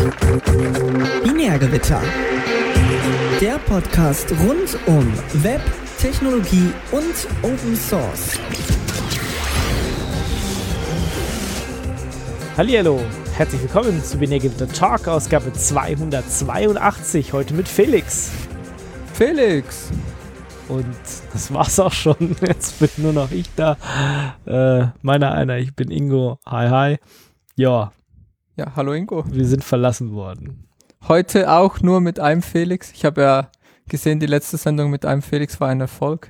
Binärgewitter. Der Podcast rund um Web, Technologie und Open Source. Hallihallo, herzlich willkommen zu Binärgewitter Talk, Ausgabe 282, heute mit Felix. Felix! Und das war's auch schon, jetzt bin nur noch ich da. Ich bin Ingo, hi. Ja, hallo Ingo. Wir sind verlassen worden. Heute auch nur mit einem Felix. Ich habe ja gesehen, die letzte Sendung mit einem Felix war ein Erfolg.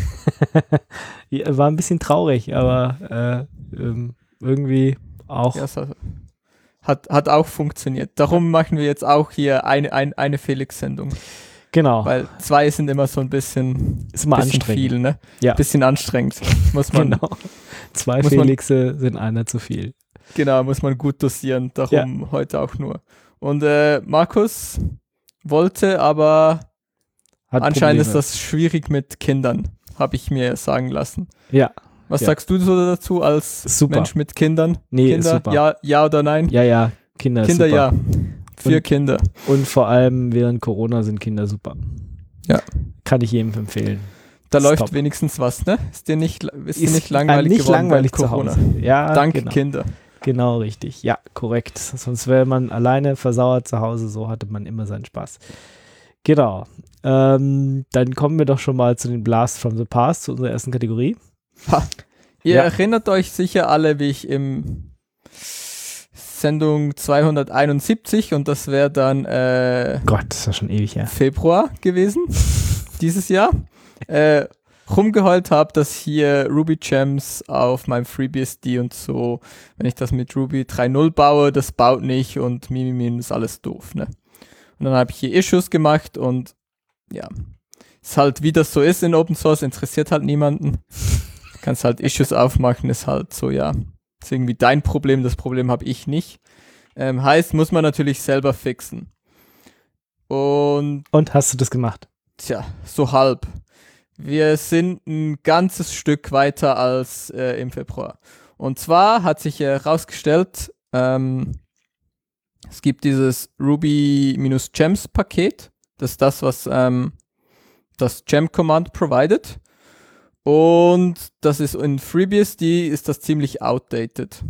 Ja, war ein bisschen traurig, aber irgendwie auch. Ja, hat auch funktioniert. Darum machen wir jetzt auch hier eine Felix-Sendung. Genau. Weil 2 sind immer so ein bisschen, ist immer bisschen anstrengend. viel, ne? Ja. Bisschen anstrengend. Muss man, genau. 2 Felixe sind einer zu viel. Genau, muss man gut dosieren. Darum heute auch nur. Und Markus wollte, aber Hat anscheinend Probleme. ist das schwierig mit Kindern, habe ich mir sagen lassen. Ja. Was sagst du so dazu als Super. Mensch mit Kindern? Nee, Kinder, super. Ja oder nein? Ja, Kinder Kinder, super. ja. Für Kinder. Und vor allem während Corona sind Kinder super. Ja. Kann ich jedem empfehlen. Da Ist läuft top. wenigstens was, ne? Ist dir nicht langweilig nicht geworden langweilig während zu Corona? Hause. Ja, Dank genau. Kinder. Genau, richtig. Ja, korrekt. Sonst wäre man alleine versauert zu Hause. So hatte man immer seinen Spaß. Genau. Dann kommen wir doch schon mal zu den Blast from the Past, zu unserer ersten Kategorie. Ihr Ja. erinnert euch sicher alle, wie ich im Sendung 271, und das wäre dann Gott, das ist ja schon ewig her. Februar gewesen, dieses Jahr, rumgeheult habe, dass hier Ruby Gems auf meinem FreeBSD und so, wenn ich das mit Ruby 3.0 baue, das baut nicht und ist alles doof, ne? Und dann habe ich hier Issues gemacht und ja, ist halt, wie das so ist in Open Source, interessiert halt niemanden. Kannst halt Issues aufmachen, ist halt so, ja, ist irgendwie dein Problem, das Problem habe ich nicht. Heißt, muss man natürlich selber fixen. Und hast du das gemacht? tja, so halb. Wir sind ein ganzes Stück weiter als im Februar. Und zwar hat sich herausgestellt, es gibt dieses Ruby-Gems-Paket. Das ist das, was das Gem-Command provided. Und das ist in FreeBSD ist das ziemlich outdated.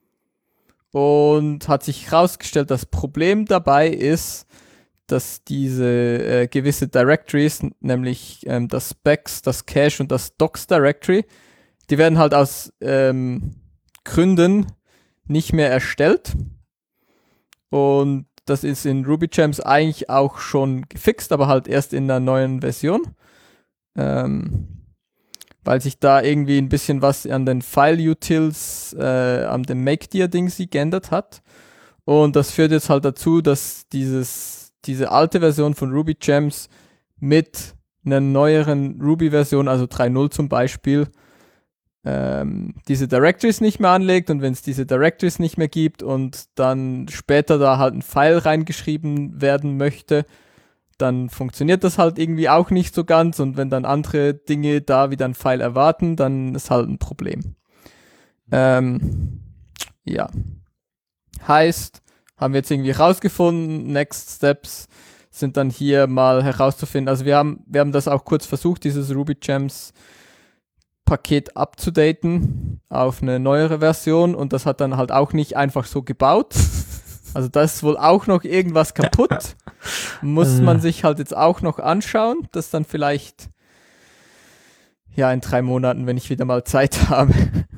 Und hat sich herausgestellt, das Problem dabei ist, dass diese gewisse Directories, nämlich das Specs, das Cache und das Docs Directory, die werden halt aus Gründen nicht mehr erstellt. Und das ist in RubyGems eigentlich auch schon gefixt, aber halt erst in einer neuen Version. Weil sich da irgendwie ein bisschen was an den File-Utils, an dem Make-Dir-Ding geändert hat. Und das führt jetzt halt dazu, dass diese alte Version von RubyGems mit einer neueren Ruby-Version, also 3.0 zum Beispiel, diese Directories nicht mehr anlegt, und wenn es diese Directories nicht mehr gibt und dann später da halt ein File reingeschrieben werden möchte, dann funktioniert das halt irgendwie auch nicht so ganz, und wenn dann andere Dinge da wieder ein File erwarten, dann ist halt ein Problem. Ja. Heißt, haben wir jetzt irgendwie rausgefunden, Next Steps sind dann hier mal herauszufinden. Also wir haben das auch kurz versucht, dieses RubyGems Paket abzudaten auf eine neuere Version, und das hat dann halt auch nicht einfach so gebaut. Also da ist wohl auch noch irgendwas kaputt. Muss man sich halt jetzt auch noch anschauen. Das dann vielleicht ja in 3 Monaten, wenn ich wieder mal Zeit habe.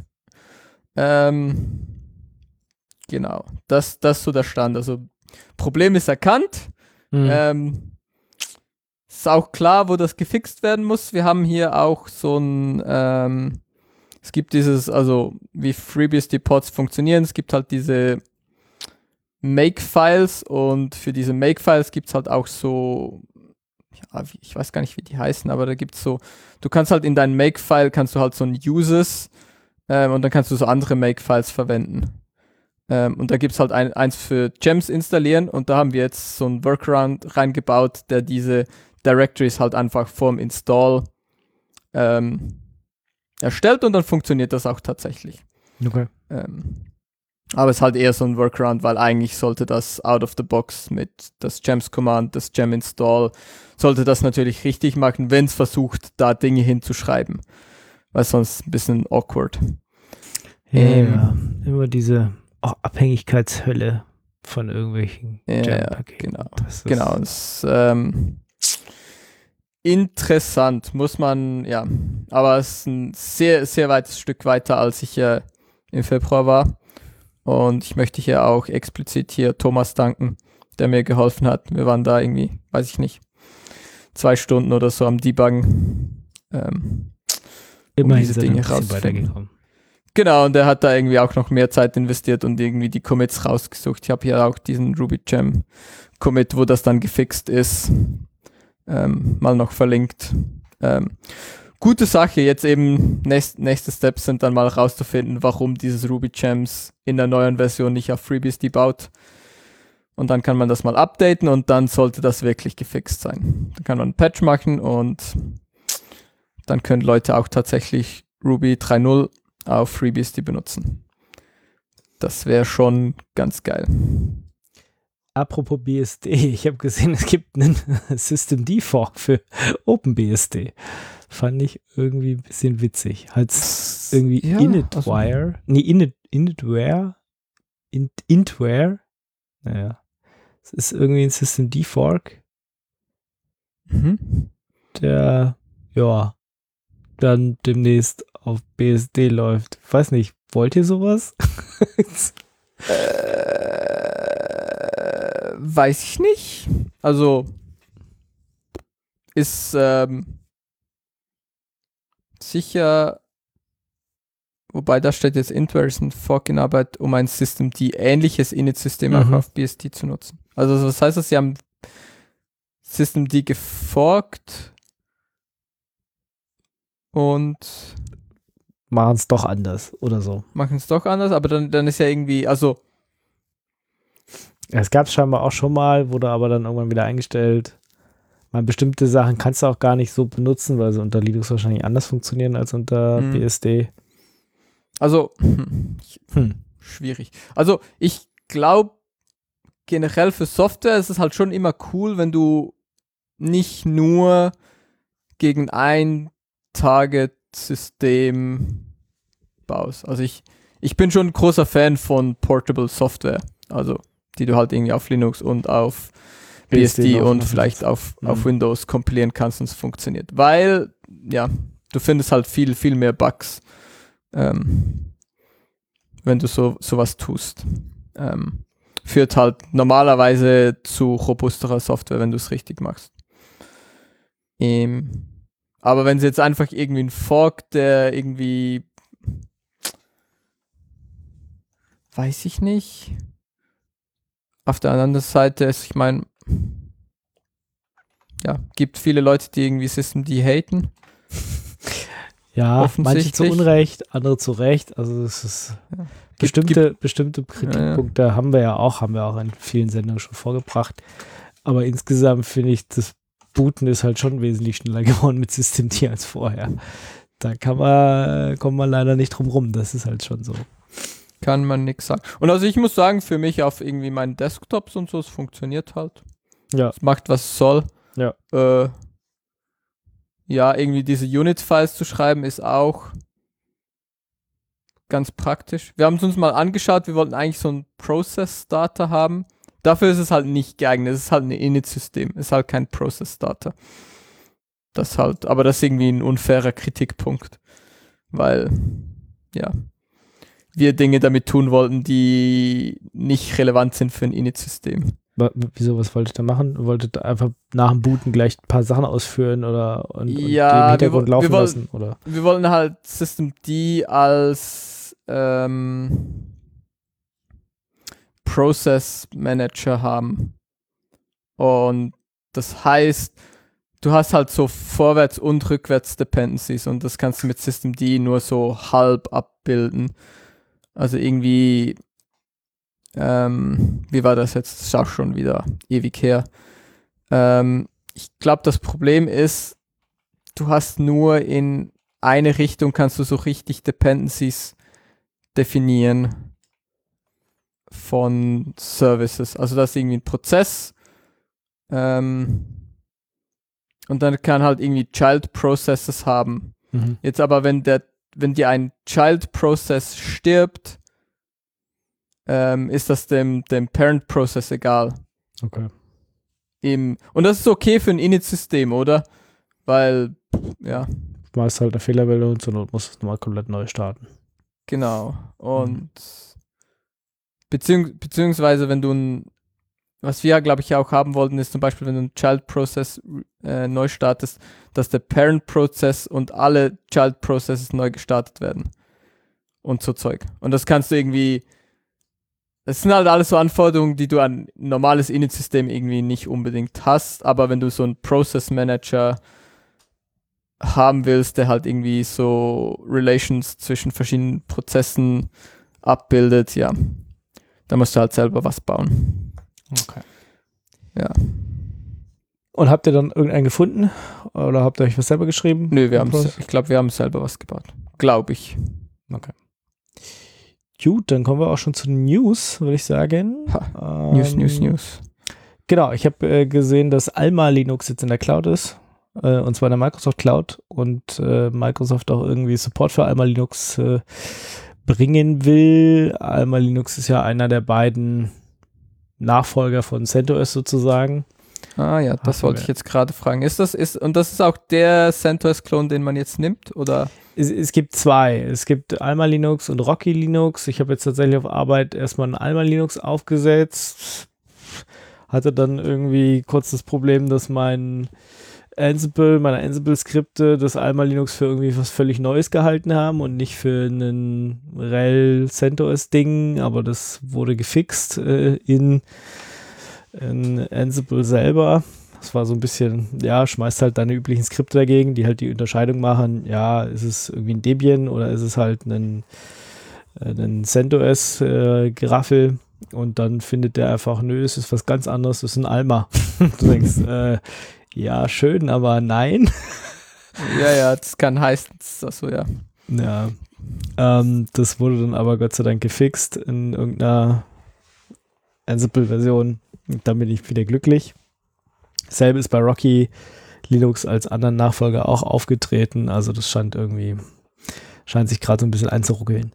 Genau, das ist so der Stand. Also Problem ist erkannt. Ist auch klar, wo das gefixt werden muss. Wir haben hier auch so ein, es gibt dieses, also wie FreeBSD-Pods funktionieren, es gibt halt diese Make-Files, und für diese Make-Files gibt es halt auch so, ja, ich weiß gar nicht, wie die heißen, aber da gibt es so, du kannst halt in deinem Make-File, kannst du halt so ein Uses, und dann kannst du so andere Make-Files verwenden. Und da gibt es halt eins für Gems installieren, und da haben wir jetzt so ein Workaround reingebaut, der diese Directories halt einfach vorm Install erstellt, und dann funktioniert das auch tatsächlich. Okay. Aber es ist halt eher so ein Workaround, weil eigentlich sollte das out of the box mit das Gems Command, das Gem Install, sollte das natürlich richtig machen, wenn es versucht, da Dinge hinzuschreiben. Weil sonst ein bisschen awkward. Ja, immer diese Abhängigkeitshölle von irgendwelchen Gem-Paketen. Genau. Das ist interessant, muss man, ja. Aber es ist ein sehr, sehr weites Stück weiter, als ich im Februar war. Und ich möchte hier auch explizit hier Thomas danken, der mir geholfen hat. Wir waren da irgendwie, weiß ich nicht, 2 Stunden oder so am Debuggen, immerhin diese Dinge rauszufinden. Genau, und der hat da irgendwie auch noch mehr Zeit investiert und irgendwie die Commits rausgesucht. Ich habe hier auch diesen RubyGem Commit, wo das dann gefixt ist, mal noch verlinkt. Gute Sache, jetzt eben nächste Steps sind dann mal rauszufinden, warum dieses RubyGems in der neuen Version nicht auf FreeBSD baut. Und dann kann man das mal updaten und dann sollte das wirklich gefixt sein. Dann kann man einen Patch machen und dann können Leute auch tatsächlich Ruby 3.0 auf FreeBSD benutzen. Das wäre schon ganz geil. Apropos BSD, ich habe gesehen, es gibt einen Systemd-Fork für OpenBSD. Fand ich irgendwie ein bisschen witzig. Heißt irgendwie Initware. Intware. Naja. Es ist irgendwie ein Systemd-Fork. Der, dann demnächst auf BSD läuft. Ich weiß nicht, wollt ihr sowas? Weiß ich nicht. Also ist sicher, wobei da steht jetzt Intware ist ein Fork in Arbeit, um ein Systemd-ähnliches Init-System auch auf BSD zu nutzen. Also was heißt das? Sie haben Systemd geforkt und machen es doch anders oder so. Machen es doch anders, aber dann ist ja irgendwie, also es gab es scheinbar auch schon mal, wurde aber dann irgendwann wieder eingestellt. Bestimmte Sachen kannst du auch gar nicht so benutzen, weil sie unter Linux wahrscheinlich anders funktionieren als unter BSD. Also, schwierig. Also, ich glaube, generell für Software ist es halt schon immer cool, wenn du nicht nur gegen ein Target-System baust. Also, ich bin schon ein großer Fan von Portable Software. Also, die du halt irgendwie auf Linux und auf BSD und vielleicht auf Windows kompilieren kannst und es funktioniert. Weil, ja, du findest halt viel, viel mehr Bugs, wenn du sowas tust. Führt halt normalerweise zu robusterer Software, wenn du es richtig machst. Aber wenn sie jetzt einfach irgendwie ein Fork, der irgendwie, weiß ich nicht, auf der anderen Seite ist, ich meine, ja, gibt viele Leute, die irgendwie Systemd haten. Ja, manche zu Unrecht, andere zu Recht. Also es ist bestimmte Kritikpunkte haben wir auch in vielen Sendungen schon vorgebracht. Aber insgesamt finde ich, das Booten ist halt schon wesentlich schneller geworden mit Systemd als vorher. Da kommt man leider nicht drum rum. Das ist halt schon so. Kann man nix sagen. Und also ich muss sagen, für mich auf irgendwie meinen Desktops und so, es funktioniert halt. Ja. Es macht, was es soll. Ja. Ja, irgendwie diese Unit-Files zu schreiben, ist auch ganz praktisch. Wir haben es uns mal angeschaut, wir wollten eigentlich so ein Process-Starter haben. Dafür ist es halt nicht geeignet. Es ist halt ein Init-System. Es ist halt kein Process-Starter. Aber das ist irgendwie ein unfairer Kritikpunkt. Weil, ja, wir Dinge damit tun wollten, die nicht relevant sind für ein Init-System. Wieso, was wolltet ihr da machen? Wolltet ihr einfach nach dem Booten gleich ein paar Sachen ausführen und den Hintergrund laufen lassen? Oder? Wir wollten halt Systemd als Process Manager haben. Und das heißt, du hast halt so Vorwärts- und Rückwärts-Dependencies und das kannst du mit Systemd nur so halb abbilden. Also irgendwie, wie war das jetzt? Das ist auch schon wieder ewig her. Ich glaube, das Problem ist, du hast nur in eine Richtung kannst du so richtig Dependencies definieren. von Services. Also das ist irgendwie ein Prozess und dann kann halt irgendwie Child Processes haben. Jetzt aber, wenn dir ein Child Process stirbt, ist das dem Parent Process egal. Okay. Und das ist okay für ein Init-System, oder? Weil, ja. Du machst halt eine Fehlermeldung und zur Not musst du es nochmal komplett neu starten. Genau. Und beziehungsweise wenn du was wir, glaube ich, auch haben wollten, ist zum Beispiel, wenn du einen Child-Process neu startest, dass der Parent-Prozess und alle Child-Processes neu gestartet werden. Und so Zeug. Und das kannst du irgendwie, das sind halt alles so Anforderungen, die du an ein normales Init-System irgendwie nicht unbedingt hast, aber wenn du so einen Process-Manager haben willst, der halt irgendwie so Relations zwischen verschiedenen Prozessen abbildet, ja, da musst du halt selber was bauen. Okay. Ja. Und habt ihr dann irgendeinen gefunden? Oder habt ihr euch was selber geschrieben? Nö, ich glaube, wir haben selber was gebaut. Glaube ich. Okay. Gut, dann kommen wir auch schon zu den News, würde ich sagen. News. Genau, ich habe gesehen, dass Alma Linux jetzt in der Cloud ist. Und zwar in der Microsoft Cloud. Und Microsoft auch irgendwie Support für Alma Linux bringen will. Alma Linux ist ja einer der beiden Nachfolger von CentOS sozusagen. Ah ja, das wollte ich jetzt gerade fragen. Und das ist auch der CentOS-Klon, den man jetzt nimmt, oder? Es gibt zwei. Es gibt Alma Linux und Rocky Linux. Ich habe jetzt tatsächlich auf Arbeit erstmal ein Alma Linux aufgesetzt. Hatte dann irgendwie kurz das Problem, dass meine Ansible-Skripte das Alma Linux für irgendwie was völlig Neues gehalten haben und nicht für einen RHEL CentOS-Ding, aber das wurde gefixt in Ansible selber. Das war so ein bisschen, ja, schmeißt halt deine üblichen Skripte dagegen, die halt die Unterscheidung machen, ja, ist es irgendwie ein Debian oder ist es halt ein CentOS-Geraffel und dann findet der einfach, nö, es ist was ganz anderes, es ist ein Alma. Du denkst, ja, schön, aber nein. Ja, das kann heißen, achso, ja. Ja, das wurde dann aber Gott sei Dank gefixt in irgendeiner Ansible-Version. Dann bin ich wieder glücklich. Selbe ist bei Rocky Linux als anderen Nachfolger auch aufgetreten. Also das scheint sich gerade so ein bisschen einzuruckeln.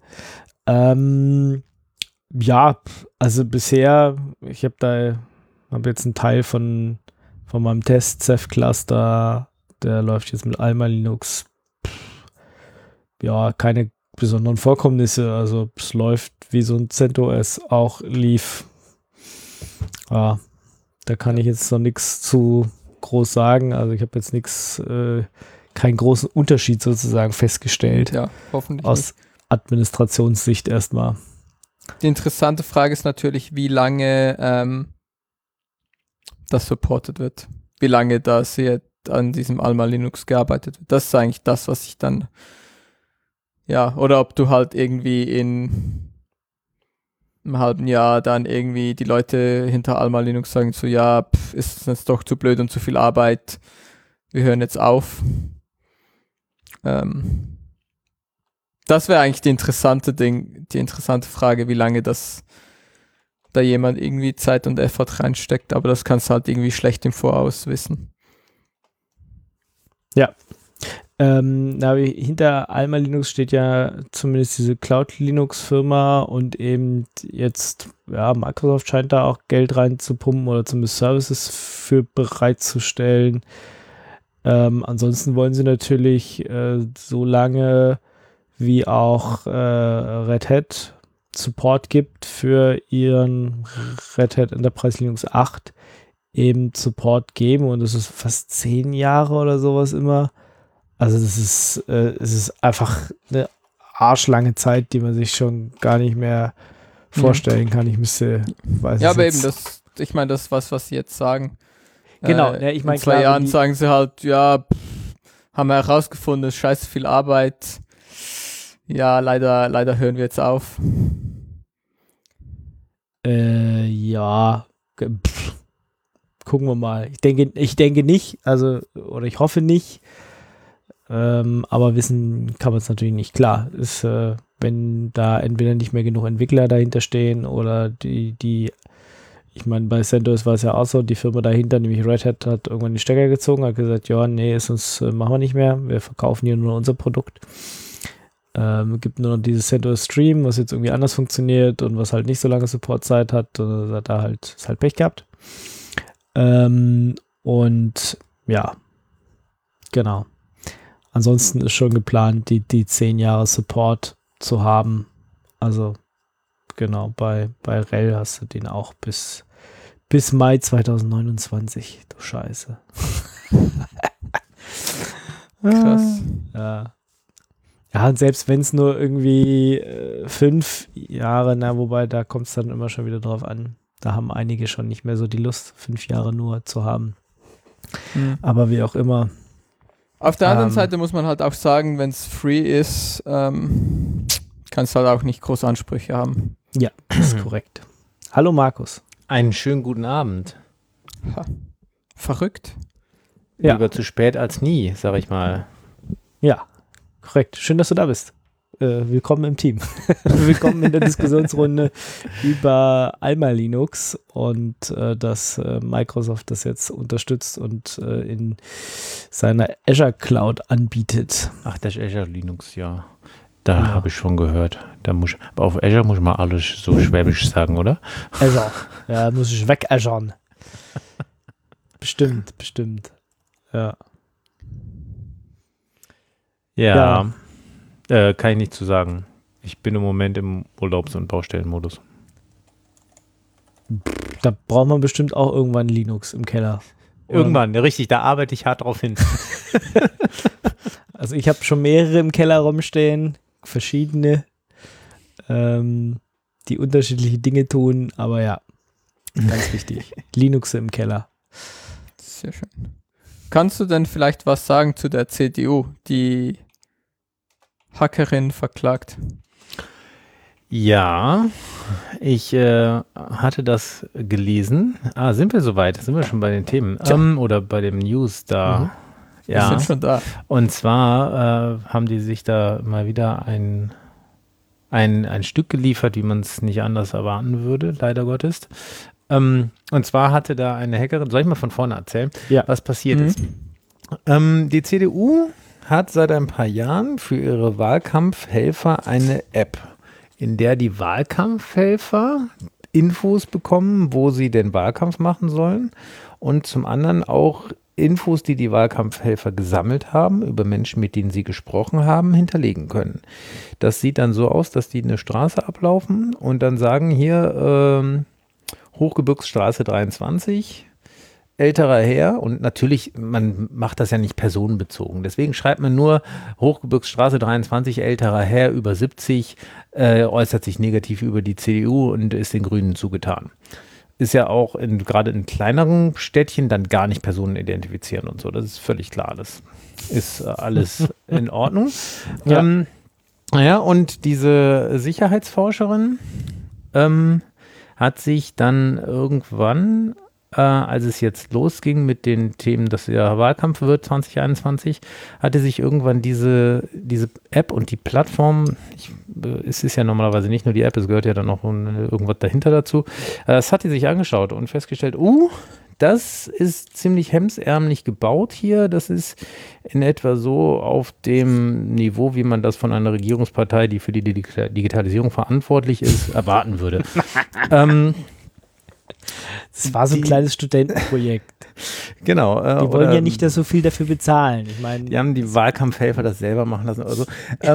Ja, also bisher, ich habe jetzt einen Teil von meinem Test-Ceph-Cluster, der läuft jetzt mit Alma Linux. Ja, keine besonderen Vorkommnisse. Also es läuft wie so ein CentOS auch lief. Ja, da kann ich jetzt noch nichts zu groß sagen. Also ich habe jetzt keinen großen Unterschied sozusagen festgestellt. Ja, hoffentlich aus Administrationssicht erstmal. Die interessante Frage ist natürlich, wie lange das supported wird. Wie lange das hier an diesem Alma Linux gearbeitet wird. Das ist eigentlich das, was ich dann, ja, oder ob du halt irgendwie in einem halben Jahr dann irgendwie die Leute hinter Alma Linux sagen so, ja, ist das doch zu blöd und zu viel Arbeit, wir hören jetzt auf. Das wäre eigentlich die interessante Frage, wie lange da jemand irgendwie Zeit und Effort reinsteckt, aber das kannst du halt irgendwie schlecht im Voraus wissen. Ja. Hinter Alma Linux steht ja zumindest diese Cloud-Linux-Firma und eben jetzt, ja, Microsoft scheint da auch Geld reinzupumpen oder zumindest Services für bereitzustellen. Ansonsten wollen sie natürlich so lange wie auch Red Hat Support gibt für ihren Red Hat Enterprise Linux 8 eben Support geben und das ist fast 10 Jahre oder sowas immer. Also es ist einfach eine arschlange Zeit, die man sich schon gar nicht mehr vorstellen kann. Ich weiß ja, aber jetzt. eben, ich meine, das ist was sie jetzt sagen. Genau, ich meine, in 2 Jahren sagen sie halt, ja, haben wir herausgefunden, es ist scheiße viel Arbeit. Ja, leider hören wir jetzt auf. Ja, gucken wir mal. Ich denke nicht, oder ich hoffe nicht. Aber wissen kann man es natürlich nicht. Klar, wäre wenn da entweder nicht mehr genug Entwickler dahinter stehen oder ich meine, bei CentOS war es ja auch so, die Firma dahinter, nämlich Red Hat, hat irgendwann die Stecker gezogen, hat gesagt, ja, nee, sonst machen wir nicht mehr, wir verkaufen hier nur unser Produkt. Gibt nur noch dieses CentOS Stream, was jetzt irgendwie anders funktioniert und was halt nicht so lange Supportzeit hat, hat da halt, ist halt Pech gehabt. Und ja, genau. Ansonsten ist schon geplant, die 10 Jahre Support zu haben. Also genau, bei RHEL hast du den auch bis Mai 2029. Du Scheiße. Krass. Ja. Ja, und selbst wenn es nur irgendwie 5 Jahre, wobei da kommt es dann immer schon wieder drauf an. Da haben einige schon nicht mehr so die Lust, 5 Jahre nur zu haben. Aber wie auch immer. Auf der anderen Seite muss man halt auch sagen, wenn es free ist, kannst du halt auch nicht groß Ansprüche haben. Ja, das ist korrekt. Hallo Markus. Einen schönen guten Abend. Ha. Verrückt. Ja. Lieber zu spät als nie, sag ich mal. Ja, korrekt. Schön, dass du da bist. Willkommen im Team. Willkommen in der Diskussionsrunde über Alma Linux und dass Microsoft das jetzt unterstützt und in seiner Azure Cloud anbietet. Ach, das ist Azure Linux, ja. Da habe ich schon gehört. Aber auf Azure muss man alles so schwäbisch sagen, oder? Azure. Ja, muss ich weg Azuren. Bestimmt. Ja. Ja. Kann ich nicht zu sagen. Ich bin im Moment im Urlaubs- und Baustellenmodus. Da braucht man bestimmt auch irgendwann Linux im Keller. Irgendwann, richtig, da arbeite ich hart drauf hin. Also ich habe schon mehrere im Keller rumstehen, verschiedene, die unterschiedliche Dinge tun, aber ja, ganz wichtig. Linux im Keller. Sehr schön. Kannst du denn vielleicht was sagen zu der CDU, die Hackerin verklagt? Ja, ich hatte das gelesen. Sind wir soweit? Sind wir schon bei den Themen? Oder bei dem News da? Wir sind schon da. Und zwar haben die sich da mal wieder ein Stück geliefert, wie man es nicht anders erwarten würde, leider Gottes. Und zwar hatte da eine Hackerin, soll ich mal von vorne erzählen, was passiert ist? Die CDU hat seit ein paar Jahren für ihre Wahlkampfhelfer eine App, in der die Wahlkampfhelfer Infos bekommen, wo sie den Wahlkampf machen sollen und zum anderen auch Infos, die die Wahlkampfhelfer gesammelt haben, über Menschen, mit denen sie gesprochen haben, hinterlegen können. Das sieht dann so aus, dass die eine Straße ablaufen und dann sagen hier Hochgebirgsstraße 23, älterer Herr, und natürlich, man macht das ja nicht personenbezogen. Deswegen schreibt man nur Hochgebirgsstraße 23, älterer Herr über 70, äußert sich negativ über die CDU und ist den Grünen zugetan. Ist ja auch gerade in kleineren Städtchen dann gar nicht Personen identifizieren und so. Das ist völlig klar. Das ist alles in Ordnung. Ja. Und diese Sicherheitsforscherin hat sich dann irgendwann, als es jetzt losging mit den Themen, dass ja Wahlkampf wird 2021, hatte sich irgendwann diese App und die Plattform, es ist ja normalerweise nicht nur die App, es gehört ja dann noch irgendwas dahinter dazu, das hat die sich angeschaut und festgestellt, das ist ziemlich hemsärmlich gebaut hier, das ist in etwa so auf dem Niveau, wie man das von einer Regierungspartei, die für die Digitalisierung verantwortlich ist, erwarten würde. Das war so ein kleines Studentenprojekt. Genau. Die wollen ja nicht so viel dafür bezahlen. Ich meine, die haben die Wahlkampfhelfer das selber machen lassen oder so.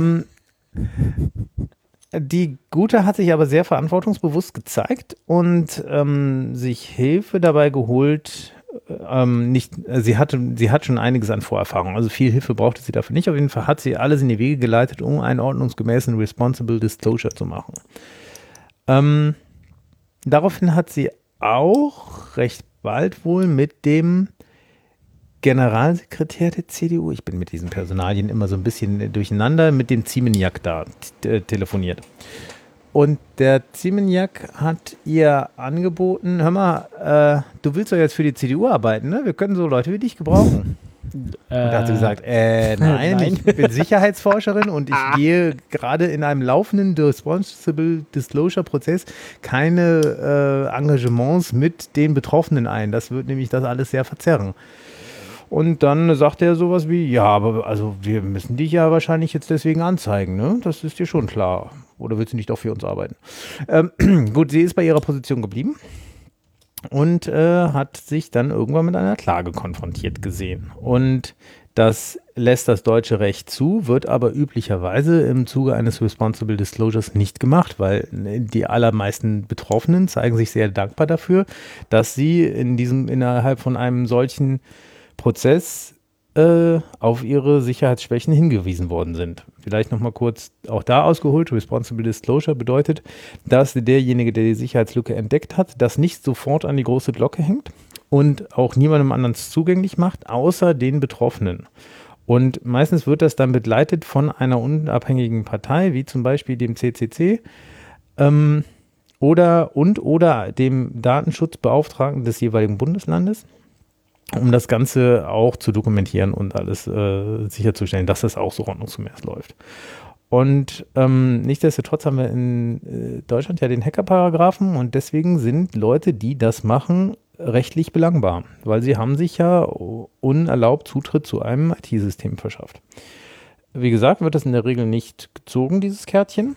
Die Gute hat sich aber sehr verantwortungsbewusst gezeigt und sich Hilfe dabei geholt. Sie hat schon einiges an Vorerfahrung, also viel Hilfe brauchte sie dafür nicht. Auf jeden Fall hat sie alles in die Wege geleitet, um einen ordnungsgemäßen Responsible Disclosure zu machen. Daraufhin hat sie auch recht bald wohl mit dem Generalsekretär der CDU, ich bin mit diesen Personalien immer so ein bisschen durcheinander, mit dem Ziemeniak da telefoniert. Und der Ziemeniak hat ihr angeboten, hör mal, du willst doch jetzt für die CDU arbeiten, ne? Wir können so Leute wie dich gebrauchen. Und da hat sie gesagt, nein, ich bin Sicherheitsforscherin und ich gehe gerade in einem laufenden Responsible Disclosure Prozess keine Engagements mit den Betroffenen ein. Das wird nämlich das alles sehr verzerren. Und dann sagt er sowas wie, ja, aber also wir müssen dich ja wahrscheinlich jetzt deswegen anzeigen, ne? Das ist dir schon klar. Oder willst du nicht doch für uns arbeiten? Gut, sie ist bei ihrer Position geblieben und hat sich dann irgendwann mit einer Klage konfrontiert gesehen. Und das lässt das deutsche Recht zu, wird aber üblicherweise im Zuge eines Responsible Disclosures nicht gemacht, weil die allermeisten Betroffenen zeigen sich sehr dankbar dafür, dass sie innerhalb von einem solchen Prozess auf ihre Sicherheitsschwächen hingewiesen worden sind. Vielleicht nochmal kurz auch da ausgeholt. Responsible Disclosure bedeutet, dass derjenige, der die Sicherheitslücke entdeckt hat, das nicht sofort an die große Glocke hängt und auch niemandem anderen zugänglich macht, außer den Betroffenen. Und meistens wird das dann begleitet von einer unabhängigen Partei, wie zum Beispiel dem CCC oder dem Datenschutzbeauftragten des jeweiligen Bundeslandes, um das Ganze auch zu dokumentieren und alles sicherzustellen, dass das auch so ordnungsgemäß läuft. Und nichtsdestotrotz haben wir in Deutschland ja den Hacker-Paragraphen und deswegen sind Leute, die das machen, rechtlich belangbar, weil sie haben sich ja unerlaubt Zutritt zu einem IT-System verschafft. Wie gesagt, wird das in der Regel nicht gezogen, dieses Kärtchen.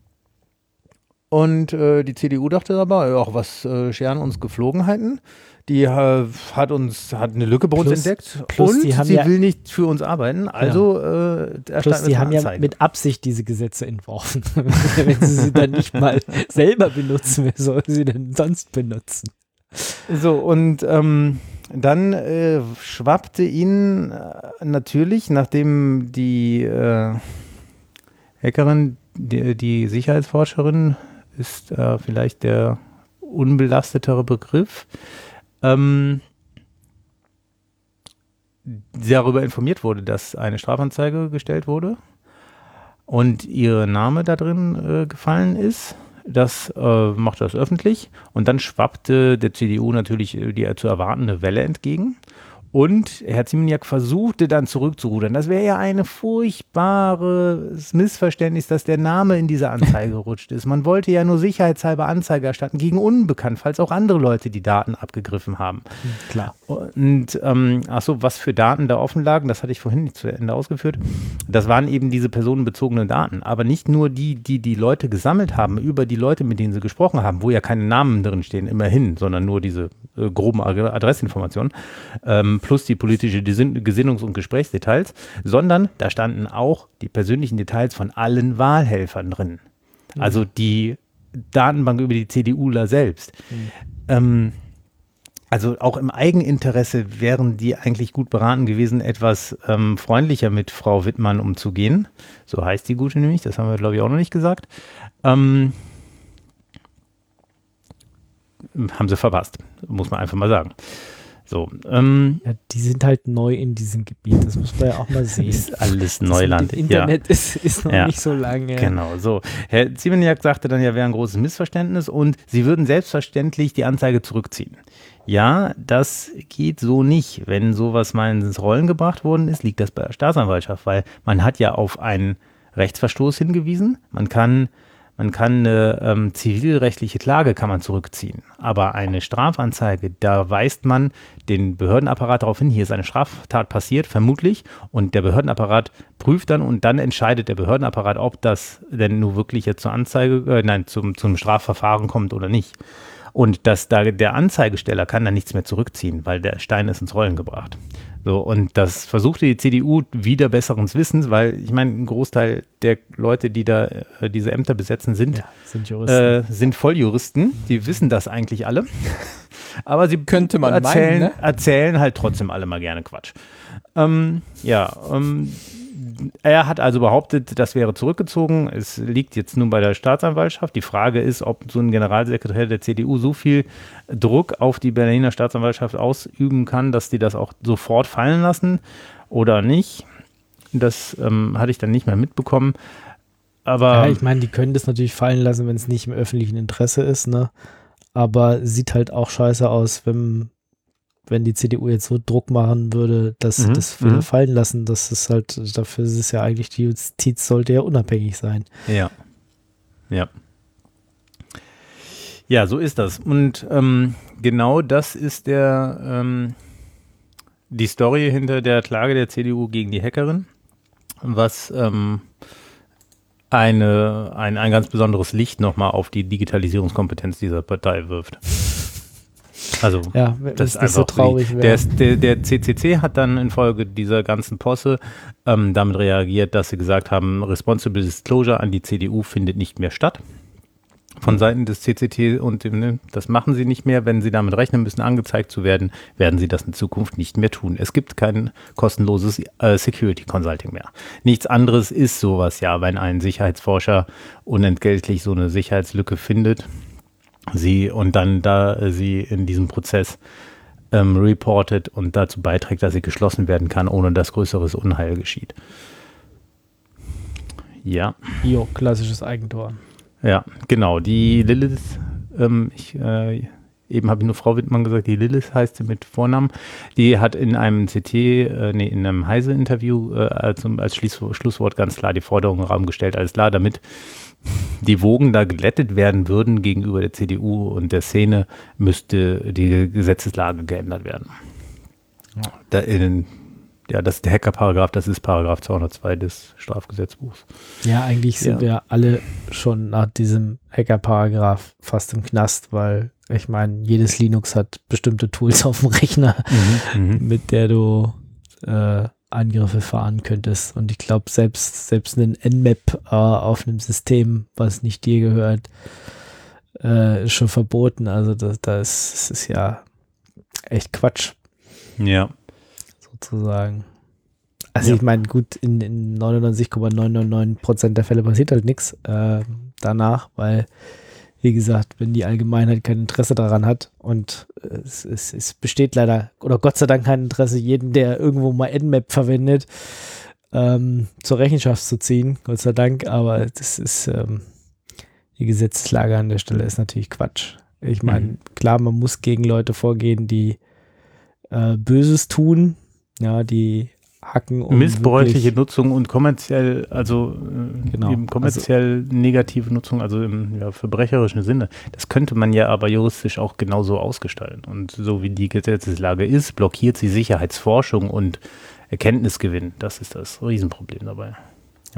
Und die CDU dachte aber, ach, was scheren uns Geflogenheiten? Die hat eine Lücke bei uns entdeckt und sie will nicht für uns arbeiten, also plus die haben ja mit Absicht diese Gesetze entworfen. Wenn sie dann nicht mal selber benutzen, wer soll sie denn sonst benutzen? So, und dann schwappte ihnen natürlich, nachdem die Hackerin, die Sicherheitsforscherin ist vielleicht der unbelastetere Begriff, darüber informiert wurde, dass eine Strafanzeige gestellt wurde und ihr Name da drin gefallen ist. Das macht das öffentlich und dann schwappte der CDU natürlich die zu erwartende Welle entgegen. Und Herr Ziemeniak versuchte dann zurückzurudern. Das wäre ja ein furchtbares Missverständnis, dass der Name in dieser Anzeige gerutscht ist. Man wollte ja nur sicherheitshalber Anzeige erstatten gegen unbekannt, falls auch andere Leute die Daten abgegriffen haben. Klar. Und was für Daten da offen lagen, das hatte ich vorhin nicht zu Ende ausgeführt. Das waren eben diese personenbezogenen Daten. Aber nicht nur die Leute gesammelt haben, über die Leute, mit denen sie gesprochen haben, wo ja keine Namen drin stehen, immerhin, sondern nur diese groben Adressinformationen, plus die politische Gesinnungs- und Gesprächsdetails, sondern da standen auch die persönlichen Details von allen Wahlhelfern drin. Also die Datenbank über die CDUler selbst. Also auch im Eigeninteresse wären die eigentlich gut beraten gewesen, etwas freundlicher mit Frau Wittmann umzugehen. So heißt die Gute nämlich, das haben wir, glaube ich, auch noch nicht gesagt. Haben sie verpasst, muss man einfach mal sagen. So, ja, die sind halt neu in diesem Gebiet, das muss man ja auch mal sehen. Ist alles Neuland. Das Internet ist noch nicht so lange. Genau, so. Herr Ziemeniak sagte dann ja, wäre ein großes Missverständnis und sie würden selbstverständlich die Anzeige zurückziehen. Ja, das geht so nicht. Wenn sowas mal ins Rollen gebracht worden ist, liegt das bei der Staatsanwaltschaft, weil man hat ja auf einen Rechtsverstoß hingewiesen. Man kann eine zivilrechtliche Klage kann man zurückziehen, aber eine Strafanzeige, da weist man den Behördenapparat darauf hin, hier ist eine Straftat passiert, vermutlich, und der Behördenapparat prüft dann und dann entscheidet der Behördenapparat, ob das denn nur wirklich jetzt zur Anzeige, zum Strafverfahren kommt oder nicht. Und der Anzeigesteller kann dann nichts mehr zurückziehen, weil der Stein ist ins Rollen gebracht. So, und das versuchte die CDU wieder besseren Wissens, weil ich meine, ein Großteil der Leute, die da diese Ämter besetzen, sind Volljuristen. Die wissen das eigentlich alle. Aber sie erzählen halt trotzdem alle mal gerne Quatsch. Er hat also behauptet, das wäre zurückgezogen. Es liegt jetzt nun bei der Staatsanwaltschaft. Die Frage ist, ob so ein Generalsekretär der CDU so viel Druck auf die Berliner Staatsanwaltschaft ausüben kann, dass die das auch sofort fallen lassen oder nicht. Das hatte ich dann nicht mehr mitbekommen. Aber ja, ich meine, die können das natürlich fallen lassen, wenn es nicht im öffentlichen Interesse ist, ne? Aber sieht halt auch scheiße aus, wenn wenn die CDU jetzt so Druck machen würde, dass sie das wieder fallen lassen, dass es halt, dafür ist es ja eigentlich, die Justiz sollte ja unabhängig sein. Ja. Ja. Ja, so ist das. Und genau das ist die Story hinter der Klage der CDU gegen die Hackerin, was ein ganz besonderes Licht nochmal auf die Digitalisierungskompetenz dieser Partei wirft. Also, ja, das ist nicht so traurig. Der CCC hat dann infolge dieser ganzen Posse damit reagiert, dass sie gesagt haben, Responsible Disclosure an die CDU findet nicht mehr statt. Von Seiten des CCT und das machen sie nicht mehr. Wenn sie damit rechnen müssen, angezeigt zu werden, werden sie das in Zukunft nicht mehr tun. Es gibt kein kostenloses Security Consulting mehr. Nichts anderes ist sowas, ja, wenn ein Sicherheitsforscher unentgeltlich so eine Sicherheitslücke findet, sie in diesem Prozess reportet und dazu beiträgt, dass sie geschlossen werden kann, ohne dass größeres Unheil geschieht. Ja. Jo, klassisches Eigentor. Ja, genau. Die Lilith, eben habe ich nur Frau Wittmann gesagt, die Lilith heißt sie mit Vornamen, die hat in einem in einem Heise-Interview als Schlusswort ganz klar die Forderung in den Raum gestellt, alles klar, damit die Wogen da geglättet werden würden gegenüber der CDU und der Szene, müsste die Gesetzeslage geändert werden. Das ist der Hacker-Paragraph, das ist Paragraph 202 des Strafgesetzbuchs. Ja, eigentlich sind wir alle schon nach diesem Hacker-Paragraph fast im Knast, weil ich meine, jedes Linux hat bestimmte Tools auf dem Rechner, mit der du Angriffe fahren könntest. Und ich glaube, selbst einen Nmap auf einem System, was nicht dir gehört, ist schon verboten. Also das ist ja echt Quatsch. Ja. Sozusagen. Also ich meine, gut, in 99,999% der Fälle passiert halt nichts danach, weil, wie gesagt, wenn die Allgemeinheit kein Interesse daran hat und es besteht leider, oder Gott sei Dank kein Interesse, jeden, der irgendwo mal Nmap verwendet, zur Rechenschaft zu ziehen, Gott sei Dank, aber das ist, die Gesetzeslage an der Stelle ist natürlich Quatsch. Ich meine, klar, man muss gegen Leute vorgehen, die Böses tun, ja, die hacken und missbräuchliche Nutzung und kommerziell, eben kommerziell negative Nutzung, also im verbrecherischen Sinne. Das könnte man ja aber juristisch auch genauso ausgestalten. Und so wie die Gesetzeslage ist, blockiert sie Sicherheitsforschung und Erkenntnisgewinn. Das ist das Riesenproblem dabei. Ja.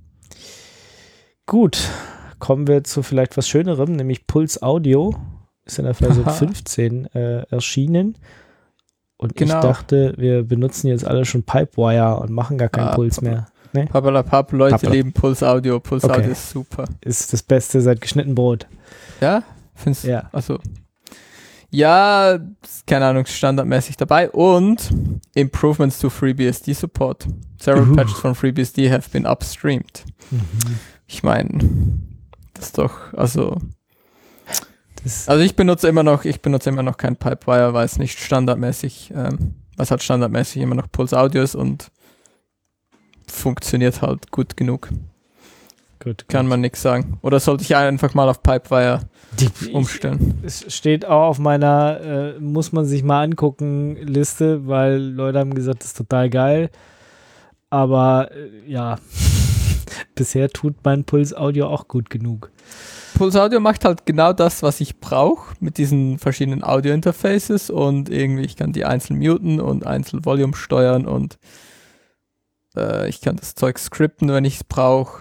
Gut, kommen wir zu vielleicht was Schönerem, nämlich Puls Audio. Ist in der Version 15 erschienen. Und ich dachte, wir benutzen jetzt alle schon Pipewire und machen gar keinen Puls mehr. Nee? Pappalapapp, Leute lieben Puls Audio. Puls Audio ist super. Ist das Beste seit geschnitten Brot. Ja? Findest du? Ja. Also, ja, keine Ahnung, standardmäßig dabei. Und Improvements to FreeBSD Support. Several patches von FreeBSD have been upstreamed. Ich meine, das ist doch, also ich benutze immer noch kein Pipewire, weil es nicht standardmäßig, was halt standardmäßig immer noch Puls Audio ist und funktioniert halt gut genug. Gut. Kann man nichts sagen. Oder sollte ich einfach mal auf Pipewire umstellen? Es steht auch auf meiner muss man sich mal angucken Liste, weil Leute haben gesagt, das ist total geil. Aber ja, bisher tut mein Puls Audio auch gut genug. Puls Audio macht halt genau das, was ich brauche, mit diesen verschiedenen Audio-Interfaces und irgendwie, ich kann die einzeln muten und einzeln Volume steuern und ich kann das Zeug scripten, wenn ich es brauche.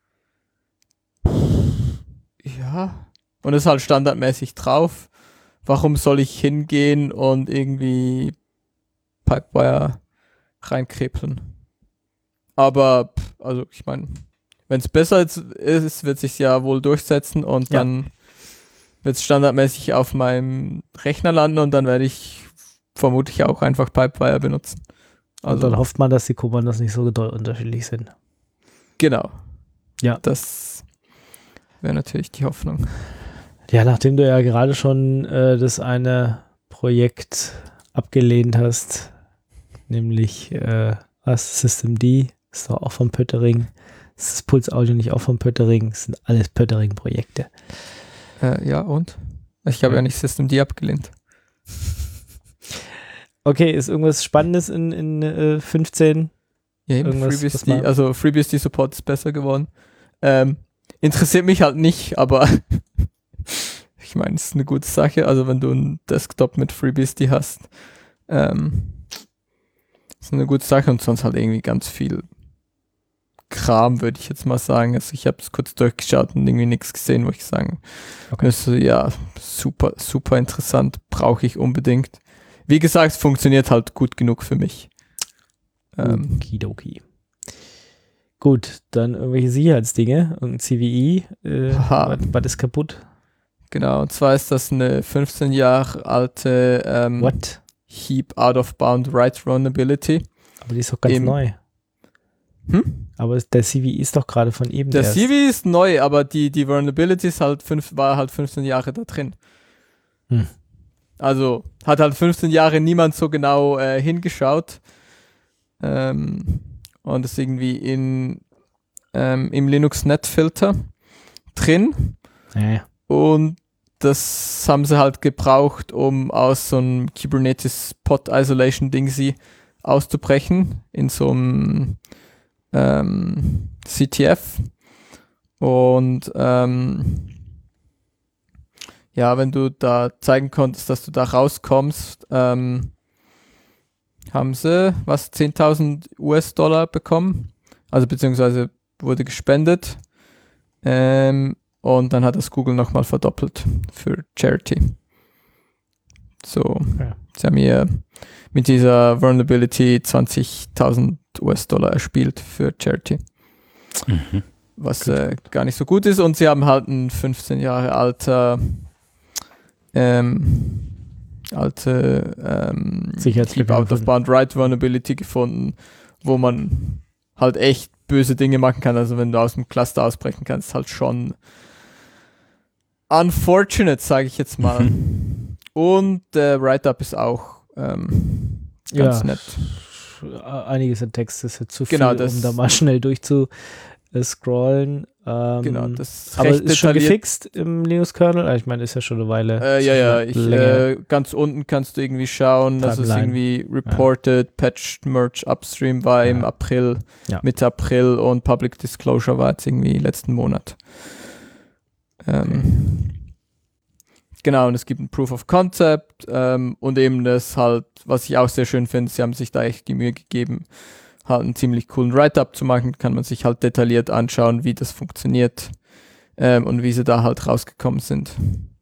Ja. Und es ist halt standardmäßig drauf. Warum soll ich hingehen und irgendwie Pipewire reinkrebeln? Aber, also ich meine, wenn es besser ist, wird es sich ja wohl durchsetzen und dann wird es standardmäßig auf meinem Rechner landen und dann werde ich vermutlich auch einfach Pipewire benutzen. Also, und dann hofft man, dass die Kommandos nicht so unterschiedlich sind. Genau. Ja. Das wäre natürlich die Hoffnung. Ja, nachdem du ja gerade schon das eine Projekt abgelehnt hast, nämlich Systemd, ist doch auch von Pöttering. Ist das Puls Audio nicht auch von Pöttering? Das sind alles Pöttering-Projekte. Ja, und? Ich habe ja nicht Systemd abgelehnt. Okay, ist irgendwas Spannendes in 15? Ja, eben FreeBSD-Support ist besser geworden. Interessiert mich halt nicht, aber ich meine, es ist eine gute Sache. Also wenn du einen Desktop mit FreeBSD hast, ist eine gute Sache, und sonst halt irgendwie ganz viel Kram, würde ich jetzt mal sagen. Also ich habe es kurz durchgeschaut und irgendwie nichts gesehen, wo ich sagen müsste, ja, super, super interessant, brauche ich unbedingt. Wie gesagt, es funktioniert halt gut genug für mich. Okidoki. Gut, dann irgendwelche Sicherheitsdinge. Irgendein CVE. Was ist kaputt? Genau, und zwar ist das eine 15 Jahre alte Heap Out-of-Bound Write Vulnerability. Aber die ist doch ganz neu. Aber der CVE ist doch gerade von eben Der CVE ist neu, aber die Vulnerability ist war halt 15 Jahre da drin. Also hat halt 15 Jahre niemand so genau hingeschaut. Und ist irgendwie im Linux-Net-Filter drin. Ja. Und das haben sie halt gebraucht, um aus so einem Kubernetes Pod Isolation Dingsy auszubrechen in so einem CTF. Und ja, wenn du da zeigen konntest, dass du da rauskommst, haben sie 10.000 US-Dollar bekommen, also beziehungsweise wurde gespendet, und dann hat das Google nochmal verdoppelt für Charity. So, sie haben mir mit dieser Vulnerability 20.000 US-Dollar erspielt für Charity. Was gar nicht so gut ist, und sie haben halt einen 15 Jahre alter Heap Out-of-Bound Write Vulnerability gefunden, wo man halt echt böse Dinge machen kann. Also wenn du aus dem Cluster ausbrechen kannst, halt schon unfortunate, sage ich jetzt mal. Und der Write-Up ist auch ganz nett. Einiges an Text ist jetzt zu viel, genau, um da mal schnell durchzuscrollen. Genau, das ist aber recht ist schon detailliert. gefixt im Linux-Kernel? Ich meine, ist ja schon eine Weile. Ganz unten kannst du irgendwie schauen, dass es irgendwie reported, patched, merge upstream war im April, Mitte April, und Public Disclosure war jetzt irgendwie letzten Monat. Genau, und es gibt ein Proof of Concept, und eben das halt, was ich auch sehr schön finde, sie haben sich da echt die Mühe gegeben, halt einen ziemlich coolen Write-Up zu machen, kann man sich halt detailliert anschauen, wie das funktioniert, und wie sie da halt rausgekommen sind.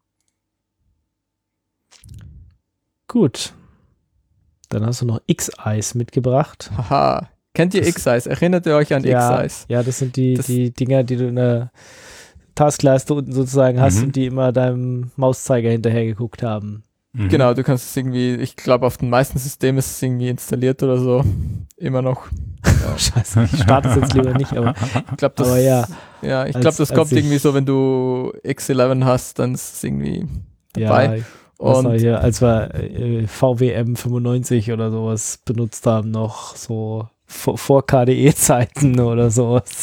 Gut. Dann hast du noch X-Eyes mitgebracht. Haha. Kennt ihr X-Eyes? Erinnert ihr euch an X-Eyes? Ja, das sind die Dinger, die du in der Taskleiste unten sozusagen hast und die immer deinem Mauszeiger hinterher geguckt haben. Genau, du kannst es irgendwie, ich glaube, auf den meisten Systemen ist es irgendwie installiert oder so. Immer noch. Scheiße, ich starte es jetzt lieber nicht, aber ich glaube, das, das kommt irgendwie so, wenn du X11 hast, dann ist es irgendwie dabei. Ja, und hier, als wir VWM 95 oder sowas benutzt haben, noch so vor KDE-Zeiten oder sowas,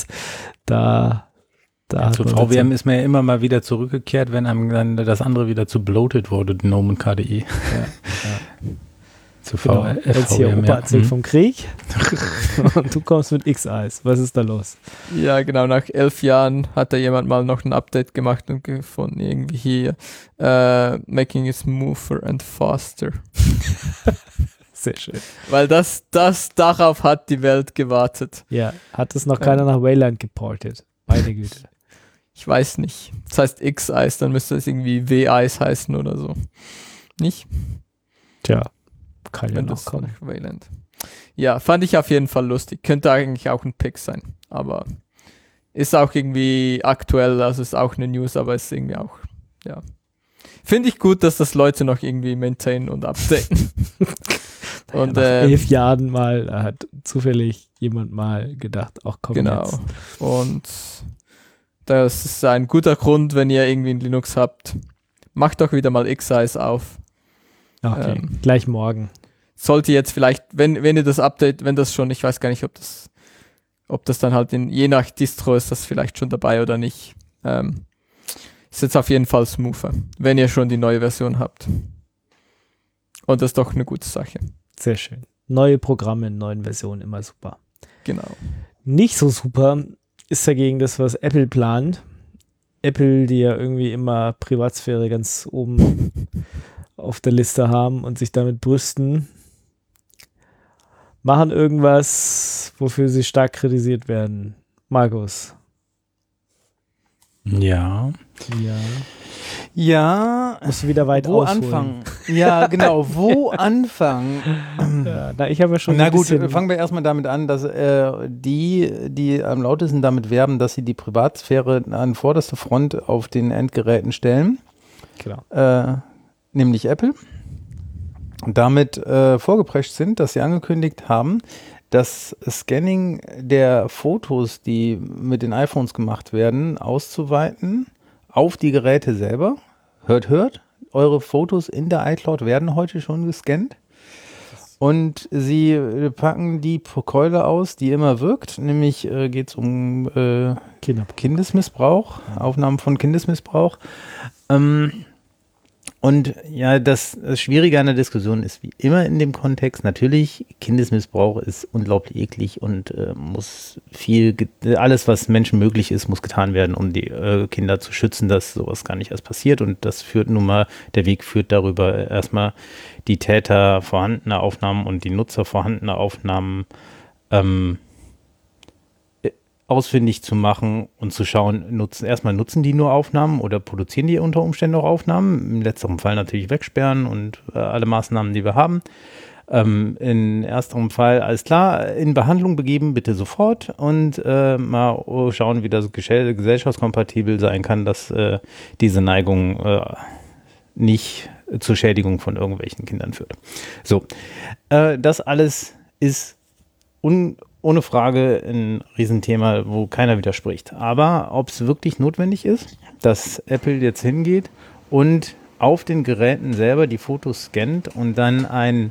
zu VWM ist mir ja immer mal wieder zurückgekehrt, wenn einem dann das andere wieder zu bloated wurde, GNOME und KDE. Zu VWM. Jetzt hier Opa erzählt vom Krieg und du kommst mit X-Eyes. Was ist da los? Ja, genau. Nach 11 Jahren hat da jemand mal noch ein Update gemacht und gefunden, irgendwie hier making it smoother and faster. Sehr schön. Weil darauf hat die Welt gewartet. Ja, hat es noch keiner nach Wayland geportet. Meine Güte. Ich weiß nicht. Das heißt X-Eyes, dann müsste es irgendwie W-Eyes heißen oder so. Nicht? Tja, kann ja noch kommen. Wayland. Ja, fand ich auf jeden Fall lustig. Könnte eigentlich auch ein Pick sein, aber ist auch irgendwie aktuell, also ist auch eine News, aber ist irgendwie auch, ja. Finde ich gut, dass das Leute noch irgendwie maintainen und updaten. Und nach 11 Jahren mal hat zufällig jemand mal gedacht, ach komm, genau. Jetzt. Und das ist ein guter Grund, wenn ihr irgendwie ein Linux habt, macht doch wieder mal X-Eyes auf. Okay, gleich morgen. Sollte jetzt vielleicht, wenn ihr das Update, wenn das schon, ich weiß gar nicht, ob das dann halt je nach Distro ist das vielleicht schon dabei oder nicht. Ist jetzt auf jeden Fall smoother, wenn ihr schon die neue Version habt. Und das ist doch eine gute Sache. Sehr schön. Neue Programme in neuen Versionen, immer super. Genau. Nicht so super ist dagegen das, was Apple plant. Apple, die ja irgendwie immer Privatsphäre ganz oben auf der Liste haben und sich damit brüsten, machen irgendwas, wofür sie stark kritisiert werden. Markus. Ja. Musst du wieder weit wo ausholen. anfangen? Ja, genau. Wo anfangen? Ja, ich habe ja schon Na ein gut, bisschen fangen wir erstmal damit an, dass die am lautesten damit werben, dass sie die Privatsphäre an vorderste Front auf den Endgeräten stellen, genau. nämlich Apple. Und damit vorgeprescht sind, dass sie angekündigt haben, das Scanning der Fotos, die mit den iPhones gemacht werden, auszuweiten auf die Geräte selber. Hört, eure Fotos in der iCloud werden heute schon gescannt. Und sie packen die Keule aus, die immer wirkt, nämlich geht es um Kindesmissbrauch, Aufnahmen von Kindesmissbrauch. Und ja, das Schwierige an der Diskussion ist wie immer in dem Kontext, natürlich, Kindesmissbrauch ist unglaublich eklig und muss alles, was Menschen möglich ist, muss getan werden, um die Kinder zu schützen, dass sowas gar nicht erst passiert. Und das führt nun mal, der Weg führt darüber, erstmal die Täter vorhandene Aufnahmen und die Nutzer vorhandene Aufnahmen ausfindig zu machen und zu schauen, nutzen die nur Aufnahmen oder produzieren die unter Umständen auch Aufnahmen? Im letzteren Fall natürlich wegsperren und alle Maßnahmen, die wir haben. In ersterem Fall, alles klar, in Behandlung begeben, bitte sofort und mal schauen, wie das gesellschaftskompatibel sein kann, dass diese Neigung nicht zur Schädigung von irgendwelchen Kindern führt. So, das alles ist ohne Frage ein Riesenthema, wo keiner widerspricht. Aber ob es wirklich notwendig ist, dass Apple jetzt hingeht und auf den Geräten selber die Fotos scannt und dann einen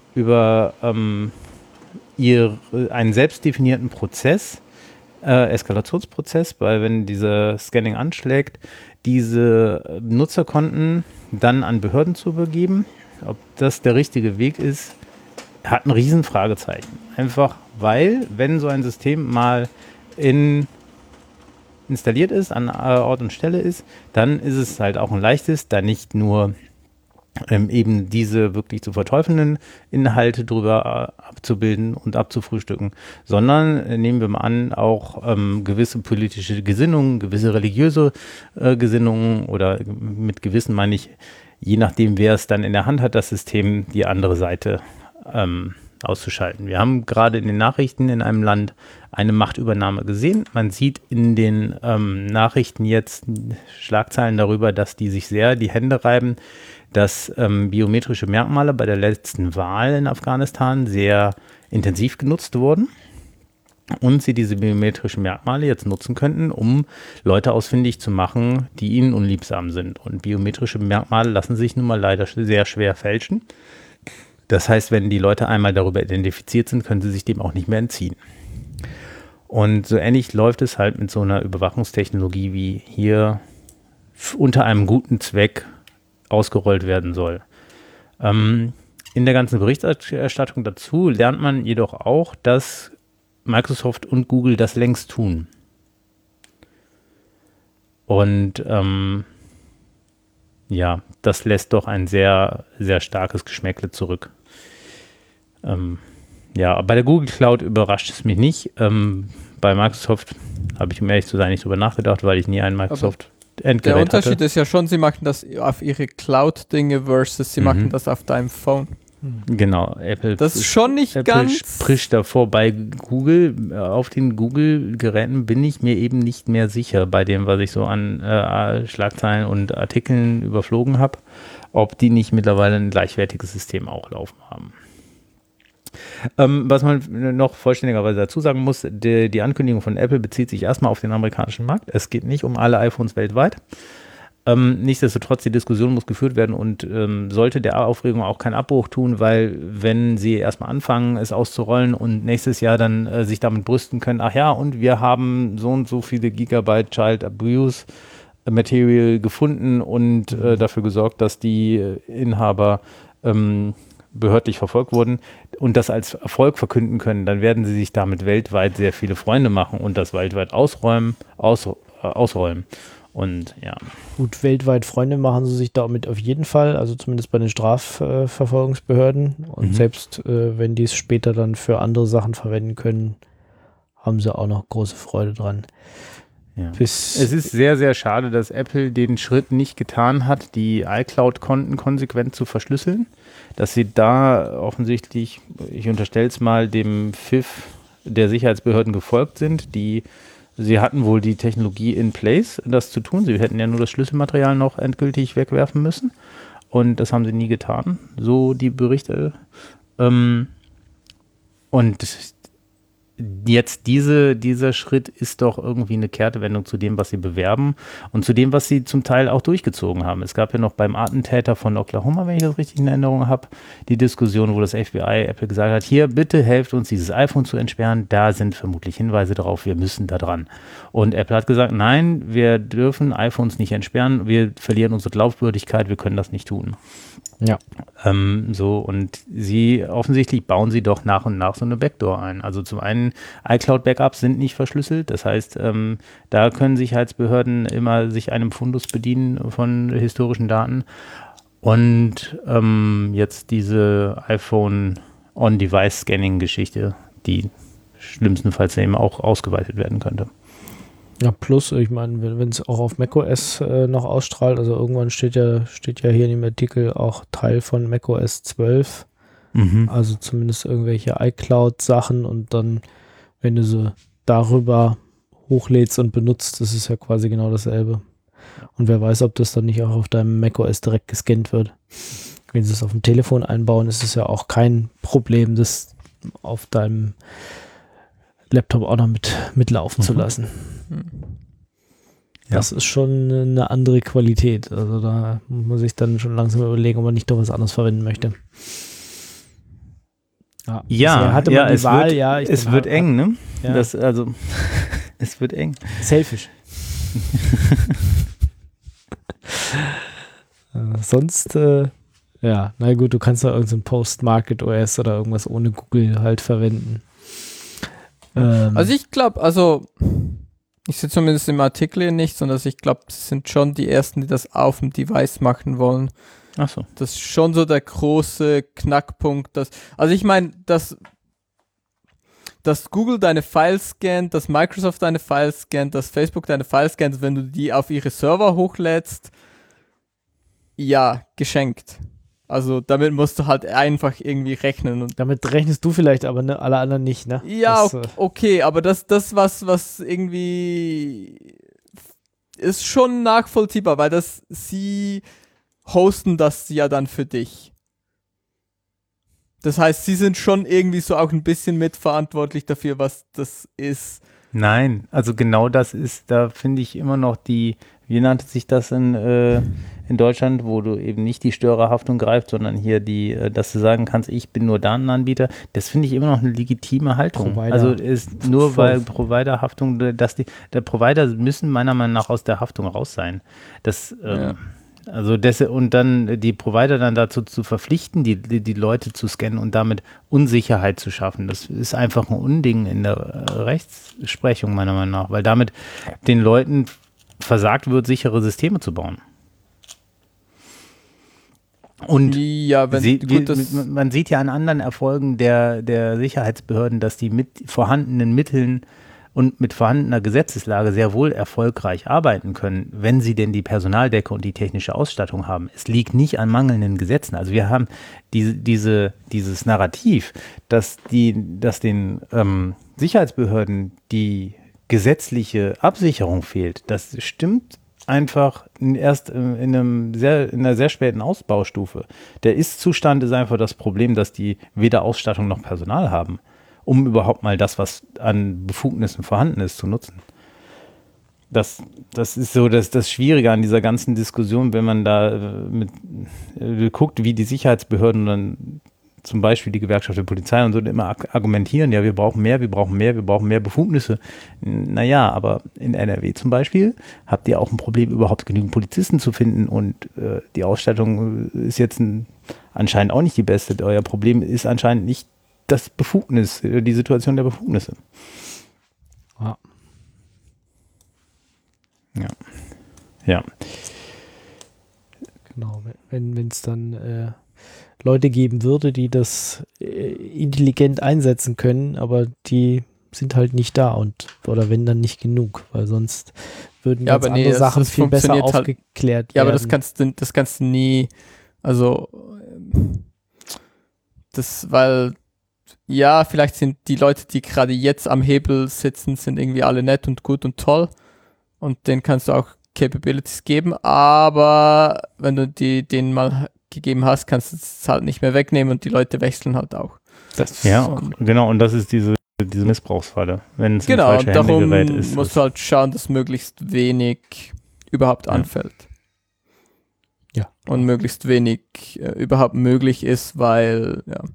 selbst definierten Prozess, Eskalationsprozess, weil wenn dieser Scanning anschlägt, diese Nutzerkonten dann an Behörden zu übergeben, ob das der richtige Weg ist, hat ein Riesenfragezeichen. Einfach weil, wenn so ein System mal installiert ist, an Ort und Stelle ist, dann ist es halt auch ein leichtes, da nicht nur eben diese wirklich zu verteufelnden Inhalte drüber abzubilden und abzufrühstücken, sondern nehmen wir mal an, auch gewisse politische Gesinnungen, gewisse religiöse Gesinnungen oder mit Gewissen meine ich, je nachdem, wer es dann in der Hand hat, das System, die andere Seite auszuschalten. Wir haben gerade in den Nachrichten in einem Land eine Machtübernahme gesehen. Man sieht in den Nachrichten jetzt Schlagzeilen darüber, dass die sich sehr die Hände reiben, dass biometrische Merkmale bei der letzten Wahl in Afghanistan sehr intensiv genutzt wurden und sie diese biometrischen Merkmale jetzt nutzen könnten, um Leute ausfindig zu machen, die ihnen unliebsam sind. Und biometrische Merkmale lassen sich nun mal leider sehr schwer fälschen. Das heißt, wenn die Leute einmal darüber identifiziert sind, können sie sich dem auch nicht mehr entziehen. Und so ähnlich läuft es halt mit so einer Überwachungstechnologie, wie hier unter einem guten Zweck ausgerollt werden soll. In der ganzen Berichterstattung dazu lernt man jedoch auch, dass Microsoft und Google das längst tun. Und ja, das lässt doch ein sehr, sehr starkes Geschmäckle zurück. Ja, bei der Google Cloud überrascht es mich nicht. Bei Microsoft habe ich, um ehrlich zu sein, nicht drüber nachgedacht, weil ich nie einen Microsoft-Endgerät hatte. Der Unterschied ist ja schon, sie machen das auf ihre Cloud-Dinge versus sie machen das auf deinem Phone. Genau, Apple. Das ist schon nicht Apple ganz. Spricht davor. Bei Google, auf den Google-Geräten bin ich mir eben nicht mehr sicher, bei dem, was ich so an Schlagzeilen und Artikeln überflogen habe, ob die nicht mittlerweile ein gleichwertiges System auch laufen haben. Was man noch vollständigerweise dazu sagen muss, die Ankündigung von Apple bezieht sich erstmal auf den amerikanischen Markt. Es geht nicht um alle iPhones weltweit. Nichtsdestotrotz, die Diskussion muss geführt werden und sollte der Aufregung auch keinen Abbruch tun, weil wenn sie erstmal anfangen, es auszurollen und nächstes Jahr dann sich damit brüsten können, ach ja, und wir haben so und so viele Gigabyte Child Abuse Material gefunden und dafür gesorgt, dass die Inhaber behördlich verfolgt wurden und das als Erfolg verkünden können, dann werden sie sich damit weltweit sehr viele Freunde machen und das weltweit ausräumen. Und ja. Gut, weltweit Freunde machen sie sich damit auf jeden Fall, also zumindest bei den Strafverfolgungsbehörden. Und selbst wenn die es später dann für andere Sachen verwenden können, haben sie auch noch große Freude dran. Ja. Es ist sehr, sehr schade, dass Apple den Schritt nicht getan hat, die iCloud-Konten konsequent zu verschlüsseln. Dass sie da offensichtlich, ich unterstelle es mal, dem Pfiff der Sicherheitsbehörden gefolgt sind. Sie hatten wohl die Technologie in place, das zu tun. Sie hätten ja nur das Schlüsselmaterial noch endgültig wegwerfen müssen. Und das haben sie nie getan, so die Berichte. Und jetzt dieser Schritt ist doch irgendwie eine Kehrtwendung zu dem, was sie bewerben und zu dem, was sie zum Teil auch durchgezogen haben. Es gab ja noch beim Attentäter von Oklahoma, wenn ich das richtig in Erinnerung habe, die Diskussion, wo das FBI Apple gesagt hat, hier, bitte helft uns, dieses iPhone zu entsperren. Da sind vermutlich Hinweise darauf, wir müssen da dran. Und Apple hat gesagt, nein, wir dürfen iPhones nicht entsperren, wir verlieren unsere Glaubwürdigkeit, wir können das nicht tun. Ja. Und offensichtlich bauen sie doch nach und nach so eine Backdoor ein. Also zum einen, iCloud-Backups sind nicht verschlüsselt, das heißt, da können Sicherheitsbehörden immer sich einem Fundus bedienen von historischen Daten. Und jetzt diese iPhone-On-Device-Scanning-Geschichte, die schlimmstenfalls eben auch ausgeweitet werden könnte. Ja, plus, ich meine, wenn es auch auf macOS noch ausstrahlt, also irgendwann steht ja hier in dem Artikel auch Teil von macOS 12, also zumindest irgendwelche iCloud-Sachen und dann, wenn du sie darüber hochlädst und benutzt, das ist ja quasi genau dasselbe. Und wer weiß, ob das dann nicht auch auf deinem macOS direkt gescannt wird. Wenn sie es auf dem Telefon einbauen, ist es ja auch kein Problem, das auf deinem Laptop auch noch mitlaufen zu lassen. Das ist schon eine andere Qualität. Also da muss man sich dann schon langsam überlegen, ob man nicht doch was anderes verwenden möchte. Es wird eng, ne? Ja. Es wird eng. Selfish. Sonst, na gut, du kannst da irgendein Post-Market-OS oder irgendwas ohne Google halt verwenden. Also ich glaube, ich sehe zumindest im Artikel hier nicht, sondern ich glaube, das sind schon die Ersten, die das auf dem Device machen wollen. Ach so. Das ist schon so der große Knackpunkt. Also ich meine, dass Google deine Files scannt, dass Microsoft deine Files scannt, dass Facebook deine Files scannt, wenn du die auf ihre Server hochlädst, ja, geschenkt. Also damit musst du halt einfach irgendwie rechnen. Und damit rechnest du vielleicht, aber ne, alle anderen nicht, ne? Ja, okay, aber das was irgendwie ist schon nachvollziehbar, weil sie hosten das ja dann für dich. Das heißt, sie sind schon irgendwie so auch ein bisschen mitverantwortlich dafür, was das ist. Nein, also genau das ist, da finde ich immer noch wie nannte sich das in Deutschland, wo du eben nicht die Störerhaftung greifst, sondern hier dass du sagen kannst, ich bin nur Datenanbieter, das finde ich immer noch eine legitime Haltung. Also ist nur weil Providerhaftung, der Provider müssen meiner Meinung nach aus der Haftung raus sein. Und dann die Provider dann dazu zu verpflichten, die Leute zu scannen und damit Unsicherheit zu schaffen, das ist einfach ein Unding in der Rechtsprechung meiner Meinung nach, weil damit den Leuten versagt wird, sichere Systeme zu bauen. Und ja, man sieht ja an anderen Erfolgen der Sicherheitsbehörden, dass die mit vorhandenen Mitteln und mit vorhandener Gesetzeslage sehr wohl erfolgreich arbeiten können, wenn sie denn die Personaldecke und die technische Ausstattung haben. Es liegt nicht an mangelnden Gesetzen. Also wir haben dieses Narrativ, dass den Sicherheitsbehörden die gesetzliche Absicherung fehlt. Das stimmt einfach erst in einer sehr späten Ausbaustufe. Der Ist-Zustand ist einfach das Problem, dass die weder Ausstattung noch Personal haben, um überhaupt mal das, was an Befugnissen vorhanden ist, zu nutzen. Das ist so das Schwierige an dieser ganzen Diskussion, wenn man da guckt, wie die Sicherheitsbehörden dann zum Beispiel die Gewerkschaft der Polizei und so immer argumentieren, ja, wir brauchen mehr Befugnisse. Naja, aber in NRW zum Beispiel habt ihr auch ein Problem, überhaupt genügend Polizisten zu finden und die Ausstattung ist jetzt anscheinend auch nicht die beste. Euer Problem ist anscheinend nicht das Befugnis, die Situation der Befugnisse. Ja. Ja. Ja. Genau, wenn es dann Leute geben würde, die das intelligent einsetzen können, aber die sind halt nicht da oder wenn dann nicht genug, weil sonst würden ganz andere Sachen viel besser aufgeklärt werden. Ja, aber das kannst du nie, also weil ja, vielleicht sind die Leute, die gerade jetzt am Hebel sitzen, sind irgendwie alle nett und gut und toll und denen kannst du auch Capabilities geben, aber wenn du denen mal gegeben hast, kannst du es halt nicht mehr wegnehmen und die Leute wechseln halt auch. Genau, und das ist diese Missbrauchsfalle, wenn es ein falsches Handygerät ist. Darum musst du halt schauen, dass möglichst wenig überhaupt anfällt. Ja. Und möglichst wenig überhaupt möglich ist, weil, ja,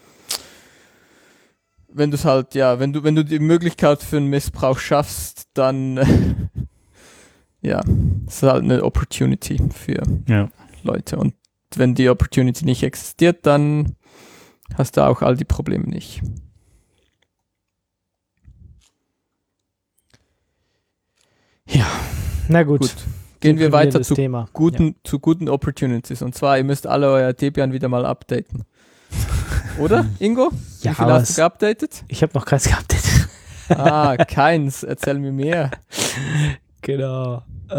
wenn du es halt, ja, wenn du die Möglichkeit für einen Missbrauch schaffst, dann ja, es ist halt eine Opportunity für Leute. Und wenn die Opportunity nicht existiert, dann hast du auch all die Probleme nicht. Ja, na gut. Gehen wir weiter zu Thema. Guten Opportunities. Und zwar, ihr müsst alle euer Debian wieder mal updaten. Oder, Ingo? Ja, wie viel hast du geupdatet? Ich habe noch keins geupdatet. Keins. Erzähl mir mehr. Genau.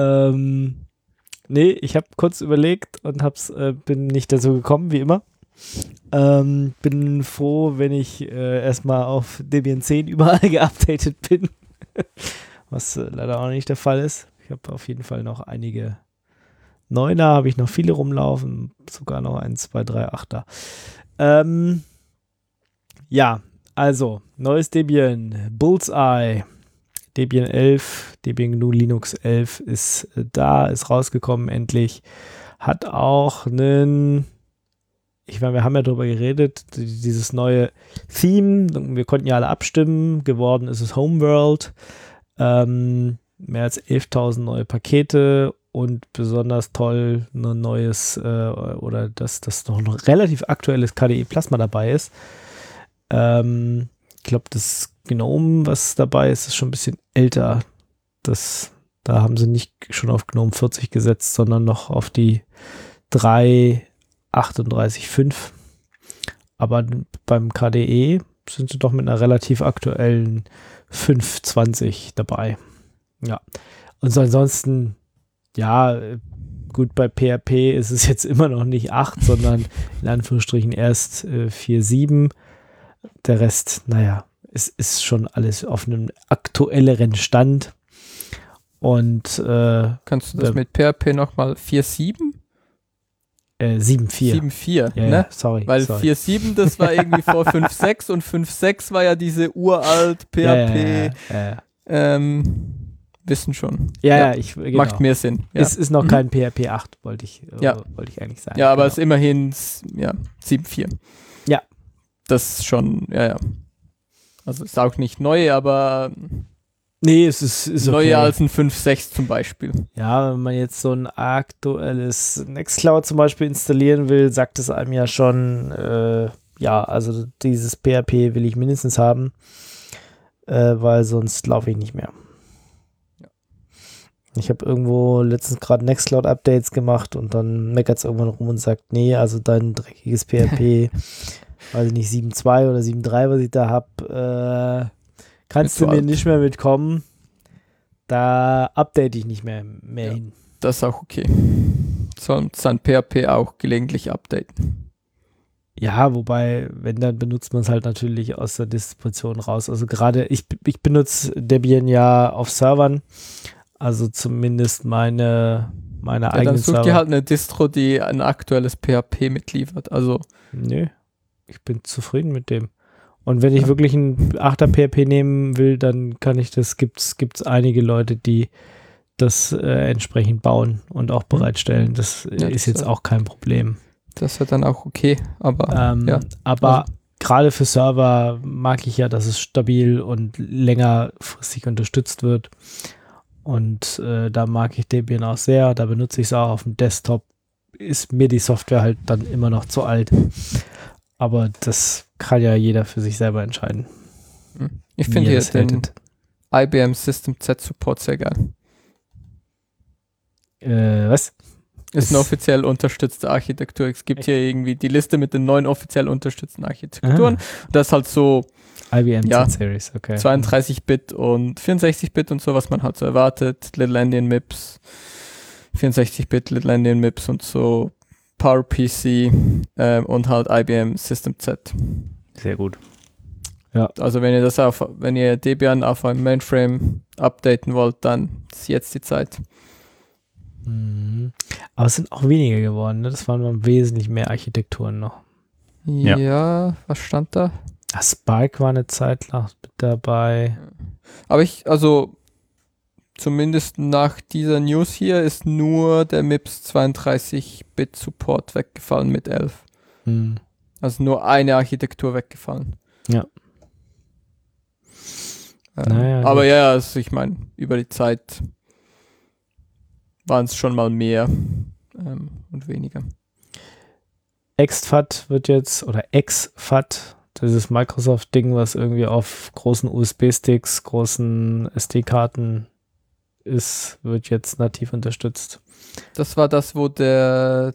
Nee, ich habe kurz überlegt und bin nicht dazu gekommen, wie immer. Bin froh, wenn ich erstmal auf Debian 10 überall geupdatet bin. Was leider auch nicht der Fall ist. Ich habe auf jeden Fall noch einige 9er, habe ich noch viele rumlaufen, sogar noch 1, 2, 3, 8er. Ja, also, neues Debian, Bullseye, Debian 11, Debian GNU Linux 11 ist da, ist rausgekommen endlich. Hat auch einen, ich meine, wir haben ja darüber geredet, dieses neue Theme, wir konnten ja alle abstimmen, geworden ist es Homeworld. Mehr als 11.000 neue Pakete und besonders toll ein neues oder dass noch ein relativ aktuelles KDE Plasma dabei ist. Ich glaube, das GNOME, was dabei ist, ist schon ein bisschen älter. Da haben sie nicht schon auf GNOME 40 gesetzt, sondern noch auf die 3.38.5. Aber beim KDE sind sie doch mit einer relativ aktuellen 5.20 dabei. Ja. Und so ansonsten, ja, gut, bei PHP ist es jetzt immer noch nicht 8, sondern in Anführungsstrichen erst 4.7. Der Rest, naja, es ist schon alles auf einem aktuelleren Stand. Und kannst du das mit PHP nochmal 4.7? 7.4. 7.4, ja, ne? Sorry. Weil 4.7, das war irgendwie vor 5.6 und 5.6 war ja diese uralt PHP. Wissen schon. Ja, genau. Macht mehr Sinn. Ja. Es ist noch kein PHP 8, wollte ich eigentlich sagen. Ja, aber es ist immerhin 7.4. Ja. Das ist schon, ja. Also ist auch nicht neu, aber nee, es ist neuer als ein 5.6 zum Beispiel. Ja, wenn man jetzt so ein aktuelles Nextcloud zum Beispiel installieren will, sagt es einem ja schon, also dieses PHP will ich mindestens haben, weil sonst laufe ich nicht mehr. Ja. Ich habe irgendwo letztens gerade Nextcloud-Updates gemacht und dann meckert es irgendwann rum und sagt, nee, also dein dreckiges PHP, weiß ich nicht, 7.2 oder 7.3, was ich da habe, kannst du mir nicht mehr mitkommen. Da update ich nicht mehr hin. Das ist auch okay. Soll sein PHP auch gelegentlich updaten. Ja, wobei, wenn, dann benutzt man es halt natürlich aus der Distribution raus. Also gerade, ich benutze Debian ja auf Servern, also zumindest meine eigenen Server. Dann such dir halt eine Distro, die ein aktuelles PHP mitliefert. Also nö, ich bin zufrieden mit dem. Und wenn ich wirklich ein 8er PHP nehmen will, dann kann ich das, gibt's einige Leute, die das entsprechend bauen und auch bereitstellen. Das ist jetzt auch kein Problem. Das ist ja dann auch okay, aber aber gerade für Server mag ich ja, dass es stabil und längerfristig unterstützt wird. Und da mag ich Debian auch sehr. Da benutze ich es auch auf dem Desktop ist mir die Software halt dann immer noch zu alt. Aber das kann ja jeder für sich selber entscheiden. Ich finde hier den IBM System Z Support sehr geil. Was? Ist eine offiziell unterstützte Architektur. Es gibt hier irgendwie die Liste mit den 9 offiziell unterstützten Architekturen. Das ist halt so IBM Z-Series, okay. 32-Bit und 64-Bit und so, was man halt so erwartet. Little Endian MIPS, 64-Bit Little Endian MIPS und so, PowerPC und halt IBM System Z. Sehr gut. Ja. Also wenn ihr Debian auf einem Mainframe updaten wollt, dann ist jetzt die Zeit. Aber es sind auch weniger geworden, ne? Das waren mal wesentlich mehr Architekturen noch. Ja, was stand da? Spark war eine Zeit lang mit dabei. Aber zumindest nach dieser News hier ist nur der MIPS 32-Bit Support weggefallen mit 11. Also nur eine Architektur weggefallen. Ja. Aber ja, also ich meine, über die Zeit waren es schon mal mehr und weniger. XFAT wird jetzt, oder XFAT, dieses Microsoft-Ding, was irgendwie auf großen USB-Sticks, großen SD-Karten ist, wird jetzt nativ unterstützt. Das war das, wo der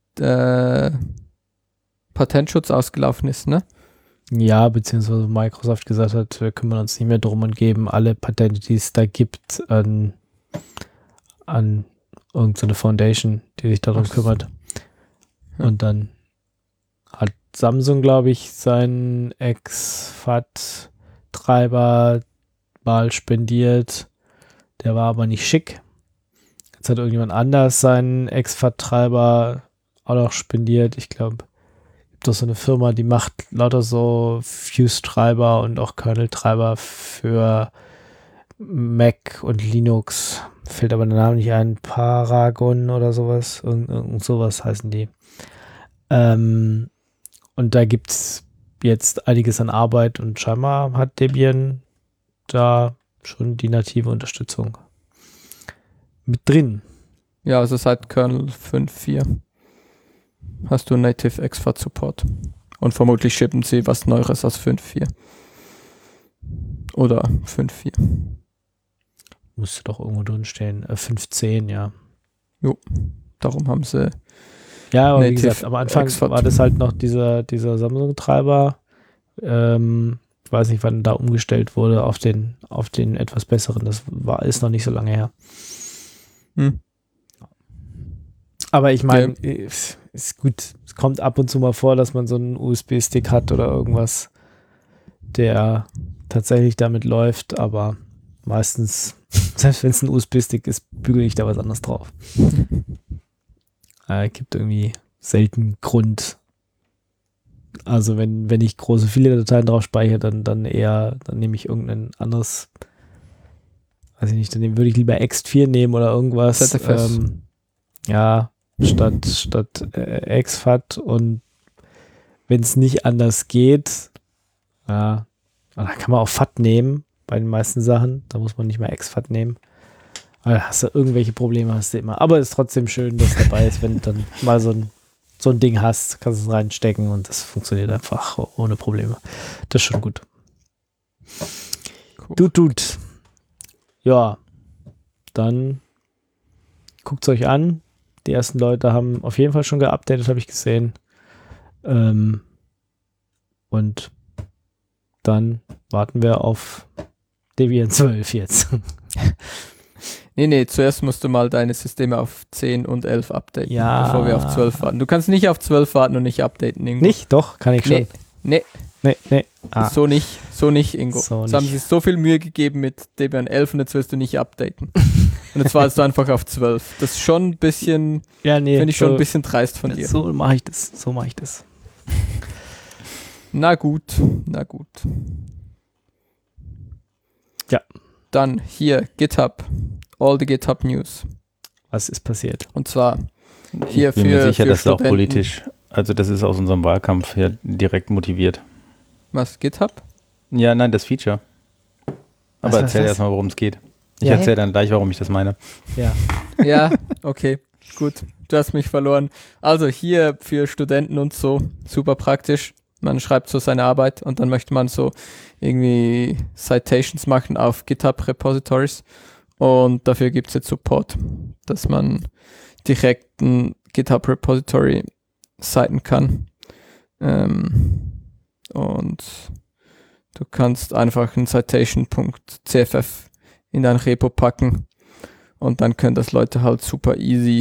Patentschutz ausgelaufen ist, ne? Ja, beziehungsweise Microsoft gesagt hat, wir kümmern uns nicht mehr drum und geben alle Patente, die es da gibt, an irgendeine Foundation, die sich darum kümmert. Und dann hat Samsung, glaube ich, seinen XFAT-Treiber mal spendiert. Der war aber nicht schick. Jetzt hat irgendjemand anders seinen XFAT-Treiber auch noch spendiert. Ich glaube, es gibt doch so eine Firma, die macht lauter so Fuse-Treiber und auch Kernel-Treiber für Mac und Linux. Fällt aber der Name nicht ein. Paragon oder sowas. Irgend sowas heißen die. Und da gibt es jetzt einiges an Arbeit und scheinbar hat Debian da schon die native Unterstützung mit drin. Ja, also seit Kernel 5.4 hast du Native XFAT Support. Und vermutlich schippen sie was Neueres als 5.4. Oder 5.4. Musste doch irgendwo drin stehen. 5.10, ja. Jo, darum haben sie. Ja, aber wie Native gesagt, am Anfang XFAT. war das halt noch dieser Samsung-Treiber. Ich weiß nicht, wann da umgestellt wurde auf den etwas besseren. Das ist noch nicht so lange her. Aber ich meine, ist gut. Es kommt ab und zu mal vor, dass man so einen USB-Stick hat oder irgendwas, der tatsächlich damit läuft, aber meistens, selbst wenn es ein USB-Stick ist, bügele ich da was anderes drauf. Gibt irgendwie selten Grund. Also wenn ich viele Dateien drauf speichere, dann nehme ich irgendein anderes, weiß ich nicht, dann würde ich lieber Ext4 nehmen oder irgendwas. ZFS. Statt XFAT, und wenn es nicht anders geht, dann kann man auch FAT nehmen bei den meisten Sachen. Da muss man nicht mehr XFAT nehmen. Weil hast du irgendwelche Probleme, hast du immer. Aber es ist trotzdem schön, dass dabei ist, wenn du dann mal so ein Ding hast, kannst du es reinstecken und das funktioniert einfach ohne Probleme. Das ist schon gut. Cool. Gut. Ja, dann guckt es euch an. Die ersten Leute haben auf jeden Fall schon geupdatet, habe ich gesehen. Und dann warten wir auf Debian 12 jetzt. Nee, zuerst musst du mal deine Systeme auf 10 und 11 updaten, bevor wir auf 12 warten. Du kannst nicht auf 12 warten und nicht updaten, Ingo. Nicht? Doch, kann ich schon. Nee. So nicht, Ingo. Jetzt haben sie so viel Mühe gegeben mit Debian 11 und jetzt willst du nicht updaten. Und jetzt wartest du einfach auf 12. Das ist schon ein bisschen, finde ich schon ein bisschen dreist von dir. So mache ich das. Na gut. Ja. Dann hier, GitHub. All the GitHub News. Was ist passiert? Und zwar hier ich bin mir sicher, für das ist auch Studenten. politisch. Also das ist aus unserem Wahlkampf her direkt motiviert. Was, GitHub? Ja, nein, das Feature. Aber erzähl erstmal, worum es geht. Ich erzähle dann gleich, warum ich das meine. Ja. Ja, okay, gut. du hast mich verloren. Also hier für Studenten und so, super praktisch. Man schreibt so seine Arbeit und dann möchte man so irgendwie Citations machen auf GitHub-Repositories und dafür gibt es jetzt Support, dass man direkt ein GitHub-Repository citen kann. Und du kannst einfach ein Citation.cff in dein Repo packen und dann können das Leute halt super easy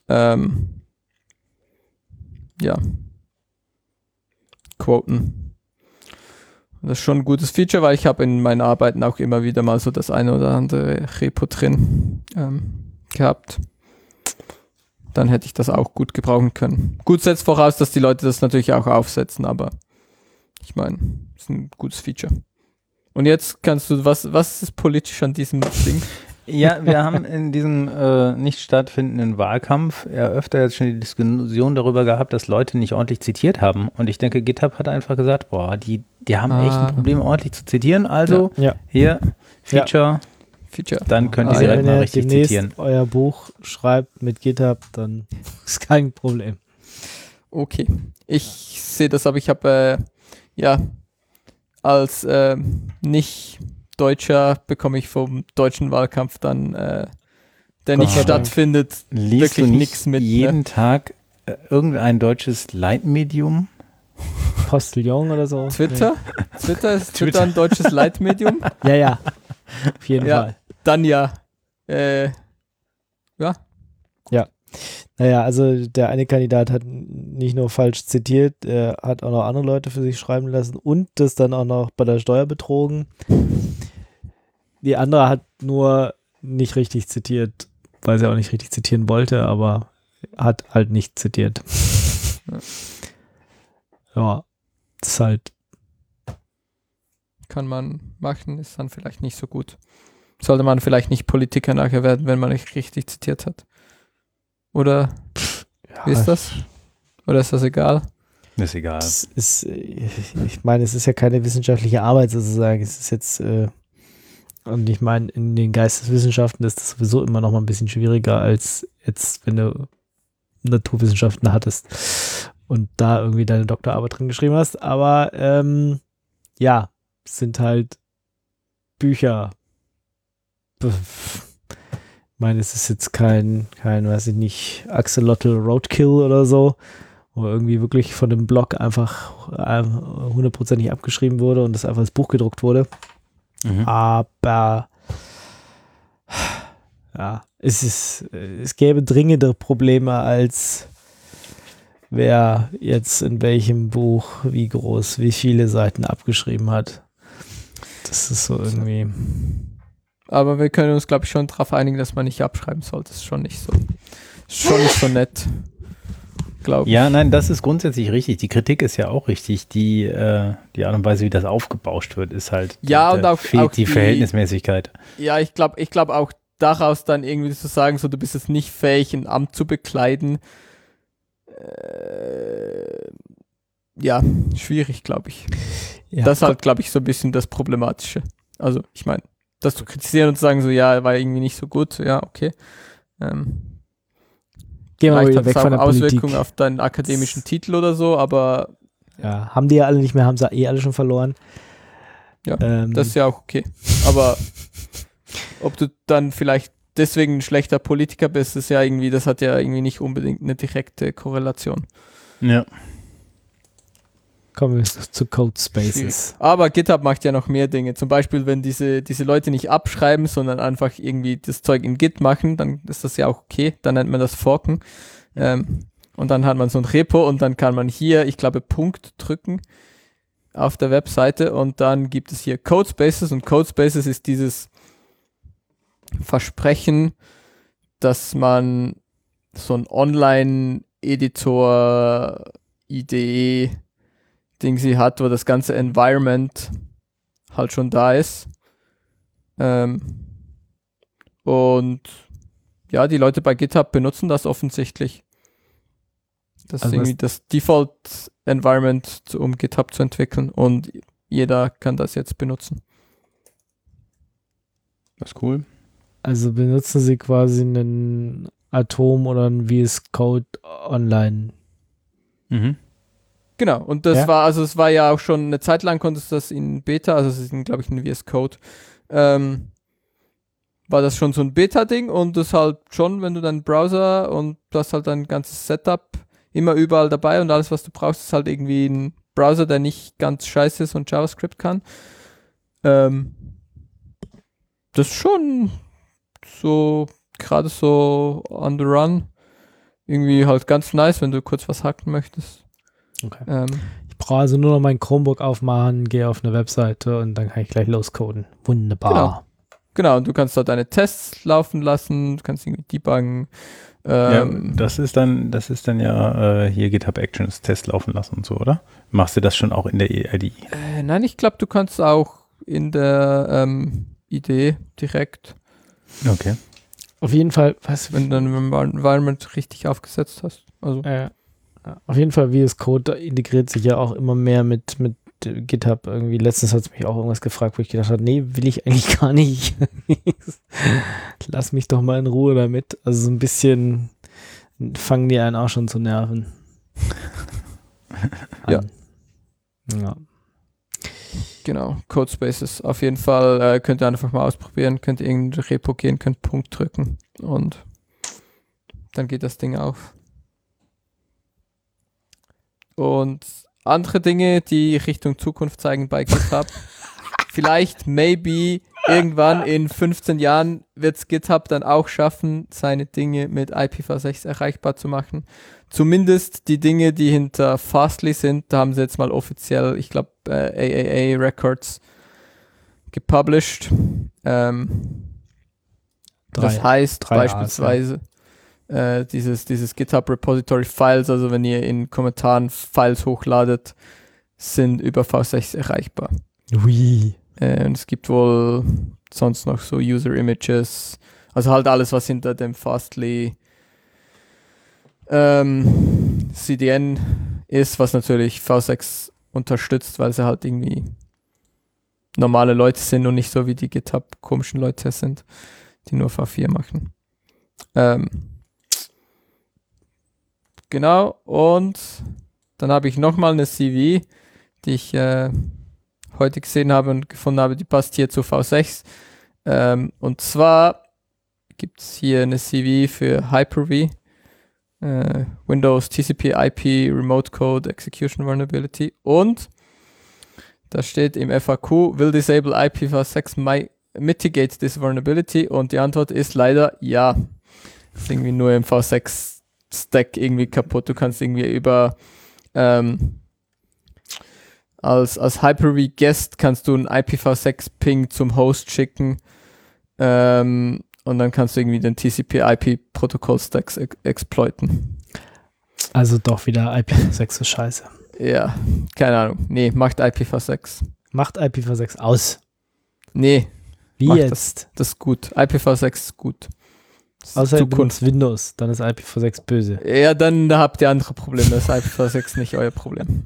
quoten. Und das ist schon ein gutes Feature, weil ich habe in meinen Arbeiten auch immer wieder mal so das eine oder andere Repo drin gehabt. Dann hätte ich das auch gut gebrauchen können. Gut, setzt voraus, dass die Leute das natürlich auch aufsetzen, aber ich meine, das ist ein gutes Feature. Und jetzt kannst du, was ist politisch an diesem Ding? Ja, wir haben in diesem nicht stattfindenden Wahlkampf öfter jetzt schon die Diskussion darüber gehabt, dass Leute nicht ordentlich zitiert haben. Und ich denke, GitHub hat einfach gesagt, boah, die haben echt ein Problem, ordentlich zu zitieren. Also hier, Feature, dann könnt ihr direkt mal richtig zitieren. Wenn ihr euer Buch schreibt mit GitHub, dann ist kein Problem. Okay, ich sehe das, aber ich habe als Nicht-Deutscher bekomme ich vom deutschen Wahlkampf dann, der nicht stattfindet, liest wirklich du nichts mit. Jeden Tag irgendein deutsches Leitmedium? Postillon oder so? Twitter? Nee. Twitter ein deutsches Leitmedium? Ja, auf jeden Fall. Dann ja. Naja, also der eine Kandidat hat nicht nur falsch zitiert, er hat auch noch andere Leute für sich schreiben lassen und das dann auch noch bei der Steuer betrogen. Die andere hat nur nicht richtig zitiert, weil sie auch nicht richtig zitieren wollte, aber hat halt nicht zitiert. Ja, das ist halt. Kann man machen, ist dann vielleicht nicht so gut. Sollte man vielleicht nicht Politiker nachher werden, wenn man nicht richtig zitiert hat. Oder wie ist das? Oder ist das egal? Ist egal. Ich meine, es ist ja keine wissenschaftliche Arbeit sozusagen. Es ist jetzt, und ich meine, in den Geisteswissenschaften ist das sowieso immer noch mal ein bisschen schwieriger, als jetzt, wenn du Naturwissenschaften hattest und da irgendwie deine Doktorarbeit drin geschrieben hast. Aber es sind halt Bücher. Ich meine, es ist jetzt kein, weiß ich nicht, Axolotl Roadkill oder so, wo irgendwie wirklich von dem Blog einfach 100% abgeschrieben wurde und das einfach als Buch gedruckt wurde. Mhm. Aber ja, es gäbe dringendere Probleme, als wer jetzt in welchem Buch wie groß, wie viele Seiten abgeschrieben hat. Das ist so irgendwie. Aber wir können uns, glaube ich, schon darauf einigen, dass man nicht abschreiben sollte. Das ist schon nicht so nett, glaube ich. Ja, nein, das ist grundsätzlich richtig. Die Kritik ist ja auch richtig. Die Art und Weise, wie das aufgebauscht wird, ist halt, und auch, fehlt auch die Verhältnismäßigkeit. Ja, ich glaube auch daraus dann irgendwie zu sagen, so du bist jetzt nicht fähig, ein Amt zu bekleiden. Schwierig, glaube ich. Ja, das ist halt, glaube ich, so ein bisschen das Problematische. Also, ich meine, das zu kritisieren und zu sagen, so, ja, war irgendwie nicht so gut, ja, okay. Gehen wir mal wieder weg von der Auswirkungen Politik. Auf deinen akademischen Titel oder so, aber ja, haben die ja alle nicht mehr, haben sie alle schon verloren. Ja, das ist ja auch okay. Aber ob du dann vielleicht deswegen ein schlechter Politiker bist, ist ja irgendwie, das hat ja irgendwie nicht unbedingt eine direkte Korrelation. Ja. Kommen wir zu Codespaces. Aber GitHub macht ja noch mehr Dinge. Zum Beispiel, wenn diese Leute nicht abschreiben, sondern einfach irgendwie das Zeug in Git machen, dann ist das ja auch okay. Dann nennt man das Forken. Und dann hat man so ein Repo und dann kann man hier, ich glaube, Punkt drücken auf der Webseite und dann gibt es hier Codespaces und Codespaces ist dieses Versprechen, dass man so ein Online-Editor, IDE Ding sie hat, wo das ganze Environment halt schon da ist. Und ja, die Leute bei GitHub benutzen das offensichtlich. Das ist irgendwie das Default-Environment, um GitHub zu entwickeln und jeder kann das jetzt benutzen. Das ist cool. Also benutzen sie quasi einen Atom oder ein VS Code online. Mhm. Genau, und das es war ja auch schon eine Zeit lang, konntest du das in Beta, also es ist, glaube ich, ein VS Code, war das schon so ein Beta-Ding und das halt schon, wenn du deinen Browser und du hast halt dein ganzes Setup immer überall dabei und alles, was du brauchst, ist halt irgendwie ein Browser, der nicht ganz scheiße ist und JavaScript kann. Das ist schon so, gerade so on the run, irgendwie halt ganz nice, wenn du kurz was hacken möchtest. Okay. Ich brauche also nur noch mein Chromebook aufmachen, gehe auf eine Webseite und dann kann ich gleich loscoden. Wunderbar. Genau, und du kannst da deine Tests laufen lassen, du kannst irgendwie debuggen. Das ist dann ja hier GitHub Actions Test laufen lassen und so, oder? Machst du das schon auch in der IDE? Nein, ich glaube, du kannst auch in der IDE direkt. Okay. Auf jeden Fall, wenn du dein Environment richtig aufgesetzt hast. Also. Auf jeden Fall, VS Code integriert sich ja auch immer mehr mit GitHub irgendwie. Letztens hat es mich auch irgendwas gefragt, wo ich gedacht habe, nee, will ich eigentlich gar nicht. Lass mich doch mal in Ruhe damit. Also so ein bisschen fangen die einen auch schon zu nerven. Ja. Ja. Genau, Codespaces. Auf jeden Fall könnt ihr einfach mal ausprobieren, könnt ihr irgendein Repo gehen, könnt Punkt drücken und dann geht das Ding auf. Und andere Dinge, die Richtung Zukunft zeigen bei GitHub. Vielleicht, maybe, irgendwann in 15 Jahren wird es GitHub dann auch schaffen, seine Dinge mit IPv6 erreichbar zu machen. Zumindest die Dinge, die hinter Fastly sind, da haben sie jetzt mal offiziell, ich glaube, AAA Records gepublished. Das heißt beispielsweise dieses GitHub Repository Files, also wenn ihr in Kommentaren Files hochladet, sind über V6 erreichbar. Ui. Und es gibt wohl sonst noch so User Images, also halt alles, was hinter dem Fastly CDN ist, was natürlich V6 unterstützt, weil sie halt irgendwie normale Leute sind und nicht so wie die GitHub komischen Leute sind, die nur V4 machen. Genau, und dann habe ich nochmal eine CV, die ich heute gesehen habe und gefunden habe, die passt hier zu V6. Und zwar gibt es hier eine CV für Hyper-V, Windows TCP IP Remote Code Execution Vulnerability, und da steht im FAQ, will disable IPv6 mitigate this vulnerability, und die Antwort ist leider ja. Das ist irgendwie nur im V6 Stack irgendwie kaputt. Du kannst irgendwie über als Hyper-V Guest kannst du einen IPv6 Ping zum Host schicken und dann kannst du irgendwie den TCP/IP Protokoll Stacks exploiten. Also doch wieder IPv6 ist scheiße. Ja, keine Ahnung. Nee, macht IPv6. Macht IPv6 aus. Nee. Wie jetzt? Das ist gut. IPv6 ist gut. Außer ihr benutzt Windows, dann ist IPv6 böse. Ja, dann habt ihr andere Probleme. Das ist IPv6 nicht euer Problem.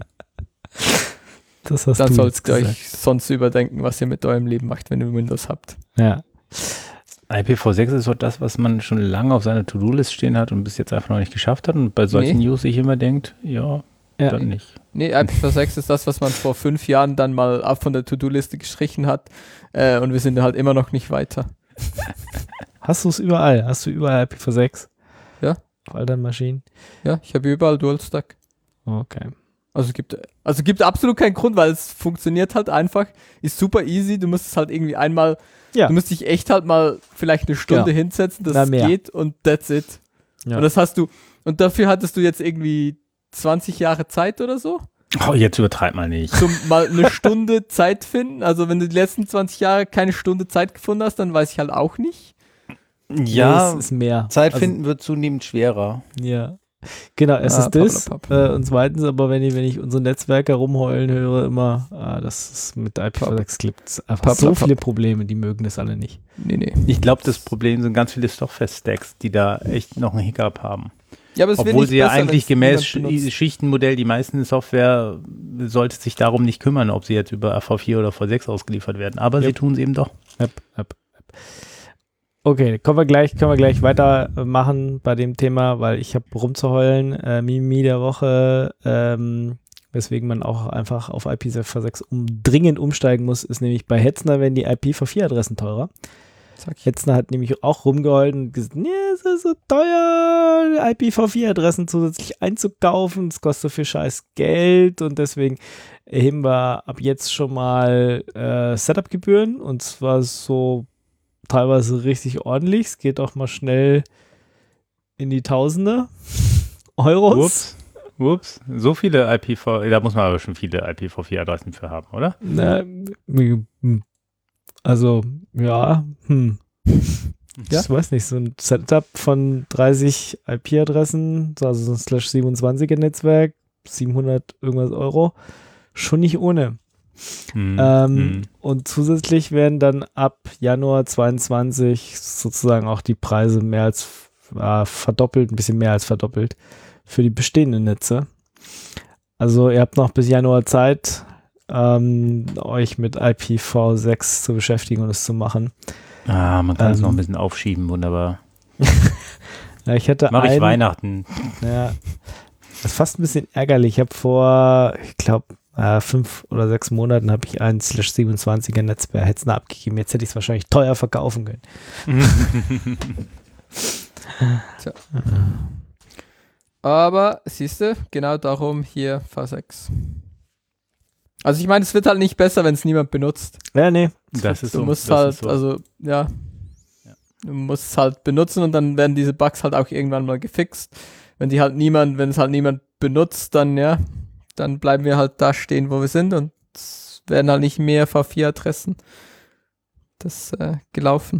Das hast dann du solltet ihr gesagt. euch sonst überdenken, was ihr mit eurem Leben macht, wenn ihr Windows habt. Ja. IPv6 ist so das, was man schon lange auf seiner To-Do-List stehen hat und bis jetzt einfach noch nicht geschafft hat. Und bei solchen News sich immer denkt, dann nicht. Nee, IPv6 ist das, was man vor 5 Jahren dann mal ab von der To-Do-Liste gestrichen hat. Und wir sind halt immer noch nicht weiter. Hast du es überall? Hast du überall IPv6? Ja. Auf all deinen Maschinen? Ja, ich habe überall Dual-Stack. Okay. Also gibt absolut keinen Grund, weil es funktioniert halt einfach, ist super easy, du musst es halt irgendwie einmal, du musst dich echt halt mal vielleicht eine Stunde hinsetzen, das geht und that's it. Ja. Und das hast du, und dafür hattest du jetzt irgendwie 20 Jahre Zeit oder so? Oh, jetzt übertreib mal nicht. Zum mal eine Stunde Zeit finden, also wenn du die letzten 20 Jahre keine Stunde Zeit gefunden hast, dann weiß ich halt auch nicht. Ja, es ist mehr. Zeit finden wird zunehmend schwerer. Ja. Genau, erstens das und zweitens aber, wenn ich unsere Netzwerke rumheulen höre, immer, das ist mit IPv6 gibt es einfach so viele Probleme, die mögen das alle nicht. Nee. Ich glaube, das Problem sind ganz viele Software-Stacks, die da echt noch einen Hiccup haben. Ja, aber obwohl sie ja eigentlich gemäß Schichtenmodell, die meisten Software sollte sich darum nicht kümmern, ob sie jetzt über V4 oder V6 ausgeliefert werden, aber sie tun es eben doch. Okay, können wir gleich weitermachen bei dem Thema, weil ich habe rumzuheulen, Mimi der Woche, weswegen man auch einfach auf IPv6 dringend umsteigen muss, ist nämlich bei Hetzner werden die IPv4-Adressen teurer. Hetzner hat nämlich auch rumgeheult und gesagt, nee, es ist so teuer, IPv4-Adressen zusätzlich einzukaufen, das kostet so viel scheiß Geld und deswegen erheben wir ab jetzt schon mal Setup-Gebühren und zwar so teilweise richtig ordentlich. Es geht auch mal schnell in die Tausende Euros. Ups. So viele da muss man aber schon viele IPv4-Adressen für haben, oder? Na, also, ja, Ich weiß nicht, so ein Setup von 30 IP-Adressen, also so ein /27er-Netzwerk, 700 irgendwas Euro, schon nicht ohne. Und zusätzlich werden dann ab Januar 22 sozusagen auch die Preise mehr als verdoppelt, ein bisschen mehr als verdoppelt für die bestehenden Netze. Also ihr habt noch bis Januar Zeit, euch mit IPv6 zu beschäftigen und es zu machen. Man kann es noch ein bisschen aufschieben, wunderbar. Ja, ich hatte Mach ich Weihnachten. Ja, das ist fast ein bisschen ärgerlich. Ich habe vor, ich glaube, 5 oder 6 Monaten habe ich ein /27er Netz bei Hetzner abgegeben. Jetzt hätte ich es wahrscheinlich teuer verkaufen können. Tja. Aber, siehst du, genau darum hier V6. Also ich meine, es wird halt nicht besser, wenn es niemand benutzt. Ja, nee. Das ist du so. musst halt, so. Also, ja. Du musst es halt benutzen und dann werden diese Bugs halt auch irgendwann mal gefixt. Wenn es halt niemand benutzt, dann, ja, dann bleiben wir halt da stehen, wo wir sind und es werden halt nicht mehr V4-Adressen gelaufen.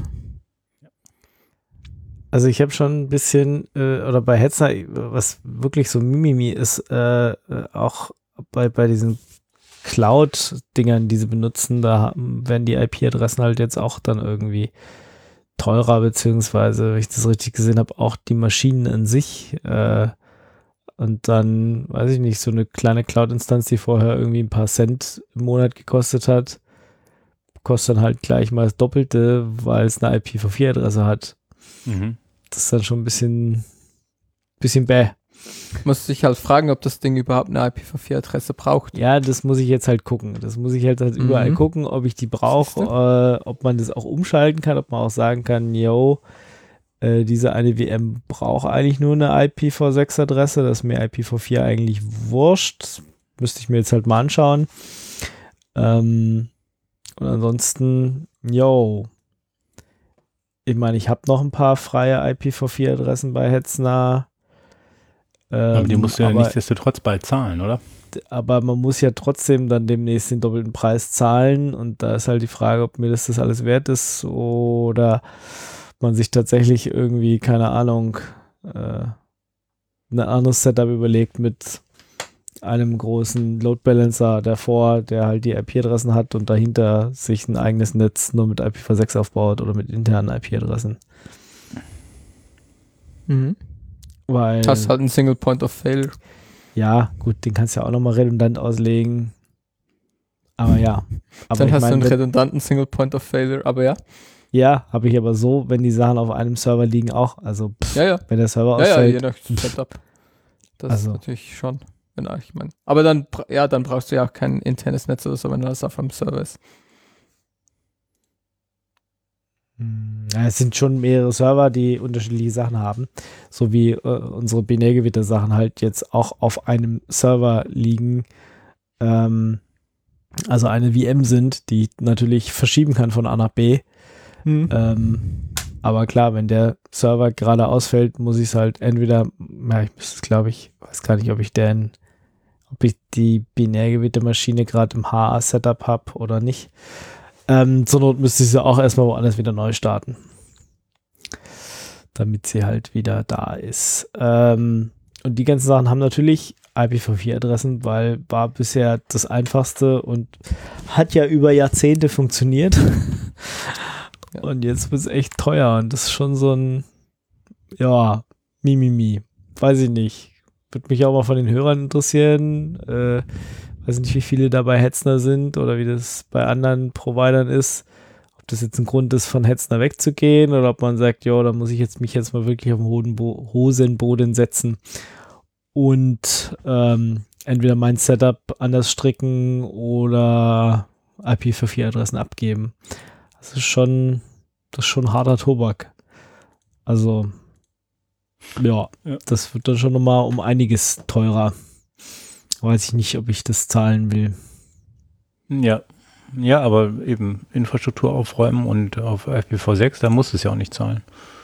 Also ich habe schon ein bisschen, oder bei Hetzner, was wirklich so Mimimi ist, auch bei diesen Cloud-Dingern, die sie benutzen, da werden die IP-Adressen halt jetzt auch dann irgendwie teurer, beziehungsweise, wenn ich das richtig gesehen habe, auch die Maschinen an sich. Und dann, weiß ich nicht, so eine kleine Cloud-Instanz, die vorher irgendwie ein paar Cent im Monat gekostet hat, kostet dann halt gleich mal das Doppelte, weil es eine IPv4-Adresse hat. Mhm. Das ist dann schon ein bisschen bäh. Muss sich halt fragen, ob das Ding überhaupt eine IPv4-Adresse braucht. Ja, das muss ich jetzt halt gucken. Das muss ich halt überall gucken, ob ich die brauche, ob man das auch umschalten kann, ob man auch sagen kann, diese eine VM braucht eigentlich nur eine IPv6-Adresse, das ist mir IPv4 eigentlich wurscht. Das müsste ich mir jetzt halt mal anschauen. Und ansonsten, ich meine, ich habe noch ein paar freie IPv4-Adressen bei Hetzner. Aber die musst du ja nichtsdestotrotz bald zahlen, oder? Aber man muss ja trotzdem dann demnächst den doppelten Preis zahlen und da ist halt die Frage, ob mir das alles wert ist oder man sich tatsächlich irgendwie, keine Ahnung, ein anderes Setup überlegt mit einem großen Load Balancer davor, der halt die IP-Adressen hat und dahinter sich ein eigenes Netz nur mit IPv6 aufbaut oder mit internen IP-Adressen. Weil, das ist halt ein Single Point of Failure. Ja, gut, den kannst du ja auch nochmal redundant auslegen. Aber ja. Aber dann hast du einen redundanten Single Point of Failure, aber ja. Ja, habe ich aber so, wenn die Sachen auf einem Server liegen, auch. Also, wenn der Server ausfällt. Ja, je nach Setup. Das ist natürlich schon. Ich meine. Aber dann brauchst du ja auch kein internes Netz oder so, wenn das auf einem Server ist. Ja, es sind schon mehrere Server, die unterschiedliche Sachen haben. So wie unsere Binärgewitter-Sachen halt jetzt auch auf einem Server liegen. Also eine VM sind, die natürlich verschieben kann von A nach B. Aber klar, wenn der Server gerade ausfällt, muss ich es halt entweder, ich müsste es, glaube ich, weiß gar nicht, ob ich die Binärgewittermaschine gerade im HA-Setup habe oder nicht. Zur Not müsste ich sie auch erstmal woanders wieder neu starten. Damit sie halt wieder da ist. Und die ganzen Sachen haben natürlich IPv4-Adressen, weil war bisher das Einfachste und hat ja über Jahrzehnte funktioniert. Und jetzt wird es echt teuer und das ist schon so ein, Mimimi. Weiß ich nicht. Würde mich auch mal von den Hörern interessieren. Weiß nicht, wie viele da bei Hetzner sind oder wie das bei anderen Providern ist. Ob ob das jetzt ein Grund ist, von Hetzner wegzugehen oder ob man sagt, ja, da muss ich mich jetzt mal wirklich auf den Hosenboden setzen und entweder mein Setup anders stricken oder IPv4-Adressen abgeben. Das ist schon harter Tobak. Also, ja, das wird dann schon nochmal um einiges teurer. Weiß ich nicht, ob ich das zahlen will. Ja, aber eben Infrastruktur aufräumen und auf IPv6, da muss es ja auch nicht zahlen.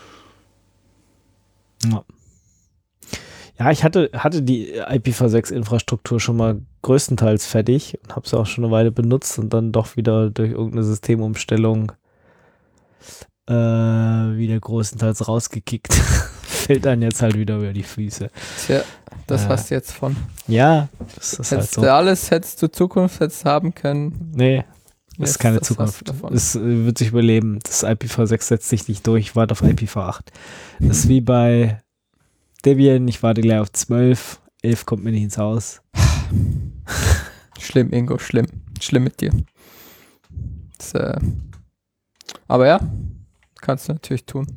Ja, ich hatte die IPv6-Infrastruktur schon mal größtenteils fertig und habe sie auch schon eine Weile benutzt und dann doch wieder durch irgendeine Systemumstellung wieder größtenteils rausgekickt. Fällt dann jetzt halt wieder über die Füße. Tja, das hast du jetzt von. Ja, das ist halt so. Hättest du Zukunft haben können. Nee, das ist keine Zukunft. Es wird sich überleben. Das IPv6 setzt sich nicht durch. Ich warte auf IPv8. Das ist wie bei Debian. Ich warte gleich auf 12. 11 kommt mir nicht ins Haus. Schlimm, Ingo, schlimm. Schlimm mit dir. Das, aber ja, kannst du natürlich tun.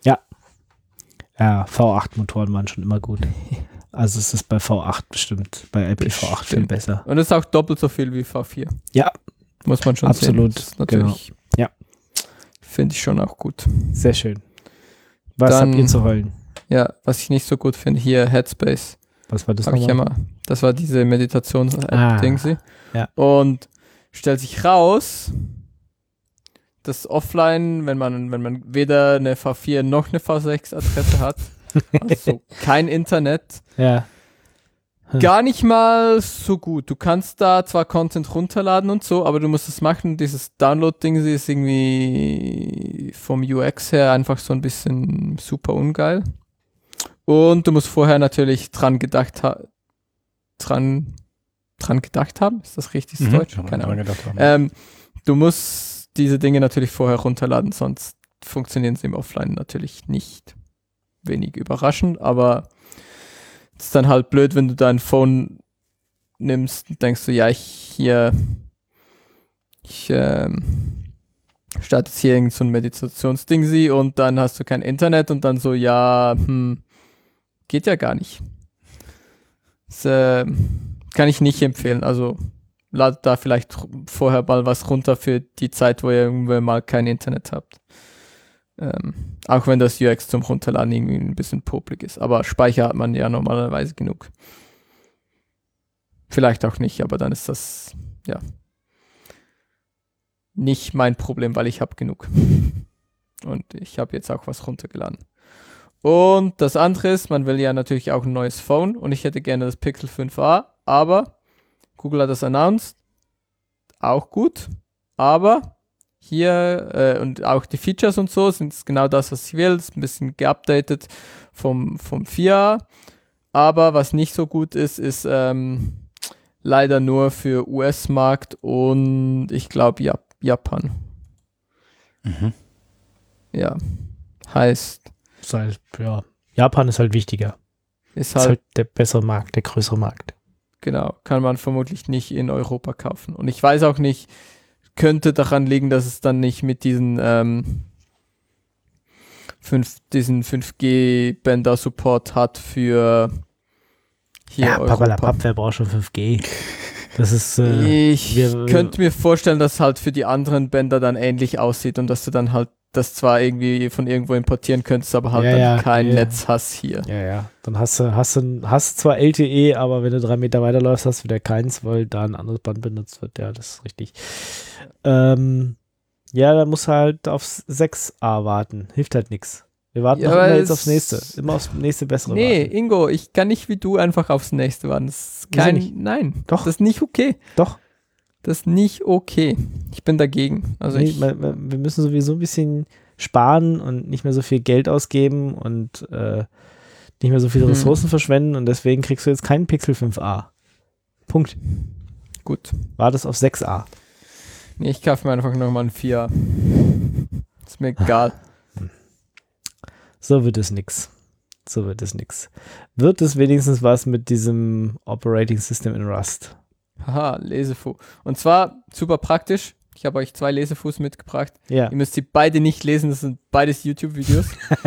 Ja, V8-Motoren waren schon immer gut. Also es ist bei V8 bestimmt, bei IPv8 viel besser. Und es ist auch doppelt so viel wie V4. Ja. Muss man schon absolut, sehen. Natürlich, genau. Ja. Finde ich schon auch gut. Sehr schön. Was Dann, habt ihr zu heulen? Ja, was ich nicht so gut finde, hier Headspace. Was war das nochmal? Das war diese Meditations-App-Ding. Ja. Und stellt sich raus, dass offline, wenn man weder eine V4 noch eine V6-Adresse hat, also kein Internet, gar nicht mal so gut. Du kannst da zwar Content runterladen und so, aber du musst es machen. Dieses Download-Ding ist irgendwie vom UX her einfach so ein bisschen super ungeil. Und du musst vorher natürlich dran gedacht haben. Ist das richtig Deutsch? Keine Ahnung. Du musst diese Dinge natürlich vorher runterladen, sonst funktionieren sie im Offline natürlich nicht. Wenig überraschend, aber es ist dann halt blöd, wenn du dein Phone nimmst und denkst du, ja, ich starte jetzt hier irgend so ein Meditationsding und dann hast du kein Internet und dann so, ja, geht ja gar nicht. Das kann ich nicht empfehlen, also ladet da vielleicht vorher mal was runter für die Zeit, wo ihr irgendwann mal kein Internet habt. Auch wenn das UX zum Runterladen irgendwie ein bisschen popelig ist. Aber Speicher hat man ja normalerweise genug. Vielleicht auch nicht, aber dann ist das, ja, nicht mein Problem, weil ich habe genug. Und ich habe jetzt auch was runtergeladen. Und das andere ist, man will ja natürlich auch ein neues Phone und ich hätte gerne das Pixel 5a, aber Google hat das announced, auch gut, aber hier und auch die Features und so sind genau das, was ich will, ist ein bisschen geupdatet vom 4a, aber was nicht so gut ist leider nur für US-Markt und ich glaube Japan. Ja, heißt ja, Japan ist halt wichtiger. Ist halt der bessere Markt, der größere Markt. Genau, kann man vermutlich nicht in Europa kaufen. Und ich weiß auch nicht, könnte daran liegen, dass es dann nicht mit diesen 5G-Bänder-Support hat für hier ja, Europa. Papalapap, wer braucht schon 5G? Das ist, ich könnte mir vorstellen, dass halt für die anderen Bänder dann ähnlich aussieht und dass du dann halt das zwar irgendwie von irgendwo importieren könntest, aber halt dann kein Netz hast hier. Ja. Dann hast du zwar LTE, aber wenn du 3 Meter weiterläufst, hast du wieder keins, weil da ein anderes Band benutzt wird. Ja, das ist richtig. Ja, da musst du halt aufs 6a warten. Hilft halt nichts. Wir warten doch immer jetzt aufs nächste. Immer aufs nächste bessere Nee, warten. Ingo, ich kann nicht wie du einfach aufs nächste warten. Das ist nein, doch. Das ist nicht okay. Doch. Das ist nicht okay. Ich bin dagegen. Also wir müssen sowieso ein bisschen sparen und nicht mehr so viel Geld ausgeben und nicht mehr so viele Ressourcen verschwenden und deswegen kriegst du jetzt keinen Pixel 5a. Punkt. Gut. Wartest auf 6a. Nee, ich kaufe mir einfach nochmal ein 4a. Ist mir egal. So wird es nix. Wird es wenigstens was mit diesem Operating System in Rust? Haha, Lesefu. Und zwar super praktisch. Ich habe euch 2 Lesefuß mitgebracht. Ja. Ihr müsst sie beide nicht lesen, das sind beides YouTube-Videos.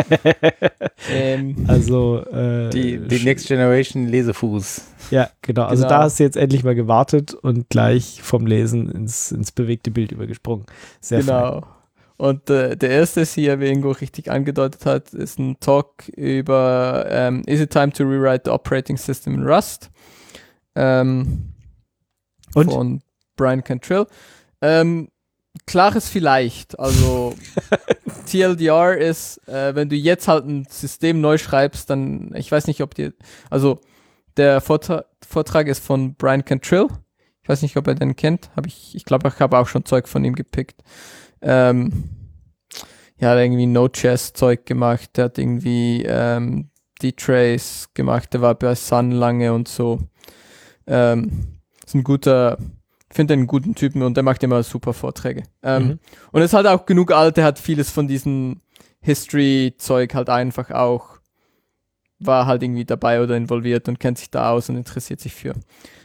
Also Die Next Generation Lesefuß. ja, genau. Also Genau. da hast du jetzt endlich mal gewartet und gleich vom Lesen ins bewegte Bild übergesprungen. Sehr fein. Genau. Und der erste ist hier, wie Ingo richtig angedeutet hat, ist ein Talk über Is it time to rewrite the operating system in Rust? Und? Von Brian Cantrill. Klares Vielleicht. Also TLDR ist, wenn du jetzt halt ein System neu schreibst, dann, ich weiß nicht, ob also der Vortrag ist von Brian Cantrill. Ich weiß nicht, ob ihr den kennt. Ich glaube, ich habe auch schon Zeug von ihm gepickt. Ja, hat irgendwie Node.js-Zeug gemacht, der hat irgendwie D-Trace gemacht, der war bei Sun lange und so. Ist ein guter, finde einen guten Typen und der macht immer super Vorträge. Und es hat auch genug alt, der hat vieles von diesem History-Zeug halt einfach auch, war halt irgendwie dabei oder involviert und kennt sich da aus und interessiert sich für.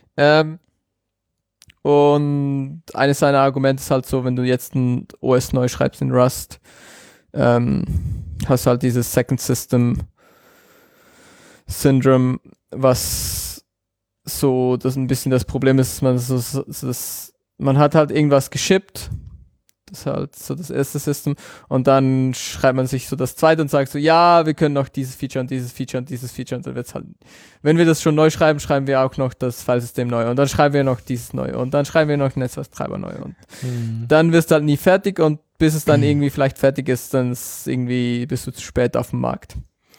Und eines seiner Argumente ist halt so, wenn du jetzt ein OS neu schreibst in Rust, hast du halt dieses Second System Syndrome, was so, das ein bisschen das Problem ist, man hat halt irgendwas geschippt, das ist halt so das erste System, und dann schreibt man sich so das zweite und sagt so, ja, wir können noch dieses Feature und dieses Feature und dieses Feature, und dann wird's halt, wenn wir das schon neu schreiben, schreiben wir auch noch das Filesystem neu und dann schreiben wir noch dieses neu und dann schreiben wir noch den Netzwerktreiber neu und dann wirst du halt nie fertig, und bis es dann irgendwie vielleicht fertig ist, dann ist irgendwie bist du zu spät auf dem Markt.